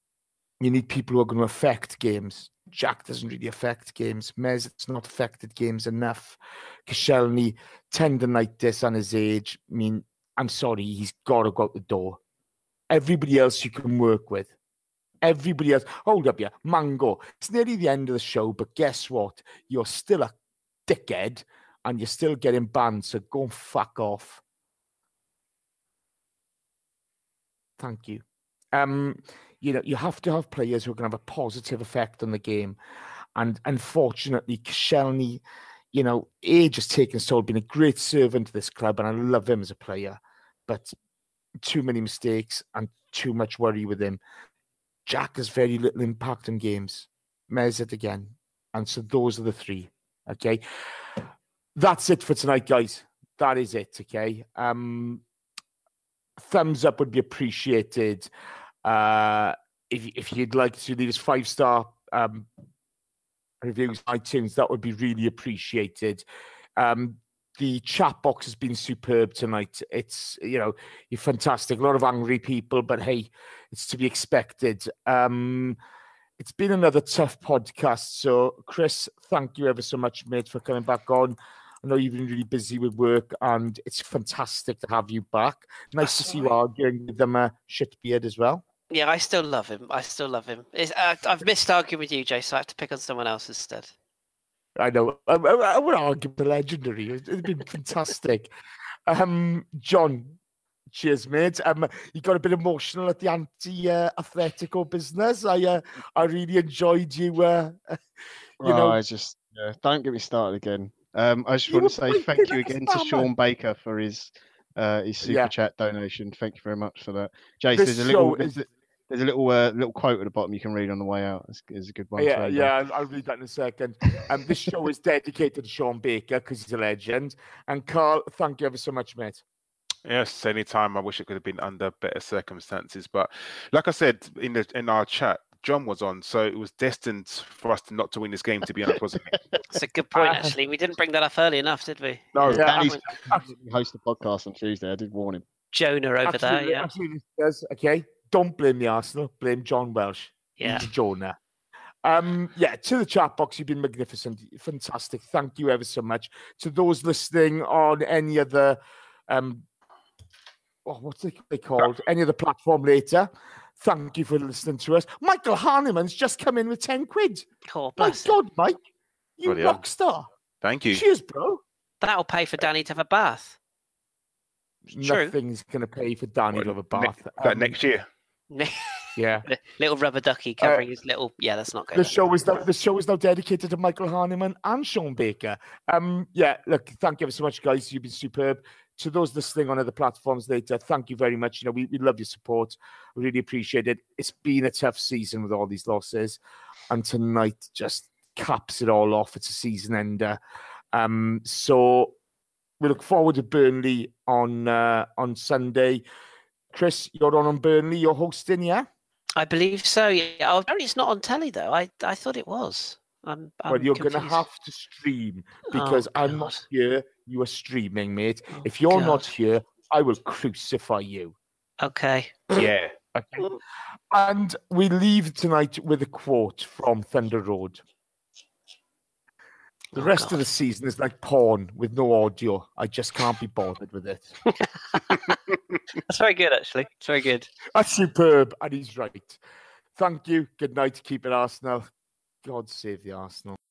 You need people who are going to affect games. Jack doesn't really affect games. Mez's not affected games enough. Koscielny, tendonitis on his age. I mean, I'm sorry, he's got to go out the door. Everybody else you can work with. Everybody else. Hold up, yeah. Mango. It's nearly the end of the show, but guess what? You're still a dickhead and you're still getting banned, so go and fuck off. Thank you. You have to have players who are going to have a positive effect on the game. And unfortunately, Koscielny, age has taken its toll, been a great servant to this club, and I love him as a player. But too many mistakes and too much worry with him. Jack has very little impact on games. Mez it again. And so those are the three. Okay. That's it for tonight, guys. That is it. Okay. Thumbs up would be appreciated. If you'd like to leave us 5-star reviews on iTunes, that would be really appreciated. The chat box has been superb tonight. It's, you're fantastic. A lot of angry people, but hey, it's to be expected. It's been another tough podcast. So, Chris, thank you ever so much, mate, for coming back on. I know you've been really busy with work, and it's fantastic to have you back. Nice to see you arguing with them, Shitbeard as well. Yeah, I still love him. I've missed arguing with you, Jay, so I have to pick on someone else instead. I know. I would argue the legendary. It's been fantastic. John, cheers, mate. You got a bit emotional at the anti-Atletico business. I really enjoyed you. I just don't get me started again. I just want to say thank you again to Sean Baker for his super chat donation. Thank you very much for that, Jace. There's a little quote at the bottom you can read on the way out. It's a good one. I'll read that in a second. This show is dedicated to Sean Baker because he's a legend. And Carl, thank you ever so much, mate. Yes, anytime. I wish it could have been under better circumstances, but like I said in our chat, John was on, so it was destined for us not to win this game, to be honest, wasn't it? That's a good point, actually. We didn't bring that up early enough, did we? No, Danny's host the podcast on Tuesday. I did warn him. Jonah over there, yeah. Absolutely. Yes, okay. Don't blame the Arsenal. Blame John Welsh. Yeah. He's Jonah. To the chat box, you've been magnificent. Fantastic. Thank you ever so much. To those listening on any other, what's they called? Any other platform later. Thank you for listening to us. Michael Hanneman's just come in with 10 quid. Oh, bless My God, Mike. You rock star. Thank you. Cheers, bro. That'll pay for Danny to have a bath. Nothing's going to pay for Danny to have a bath. Next year. Yeah. Little rubber ducky covering his little. Yeah, that's not good. The show is now dedicated to Michael Hanneman and Sean Baker. Look, thank you ever so much, guys. You've been superb. To those listening on other platforms later, thank you very much. We love your support. We really appreciate it. It's been a tough season with all these losses, and tonight just caps it all off. It's a season ender. So we look forward to Burnley on Sunday. Chris, you're on Burnley. You're hosting, yeah? I believe so. Yeah. Apparently, it's not on telly though. I thought it was. Well, you're going to have to stream because I'm not here. You are streaming, mate. If you're not here, I will crucify you. Okay. Yeah. Okay. And we leave tonight with a quote from Thunder Road. The rest of the season is like porn with no audio. I just can't be bothered with it. That's very good, actually. It's very good. That's superb, and he's right. Thank you. Good night. Keep it Arsenal. God save the Arsenal.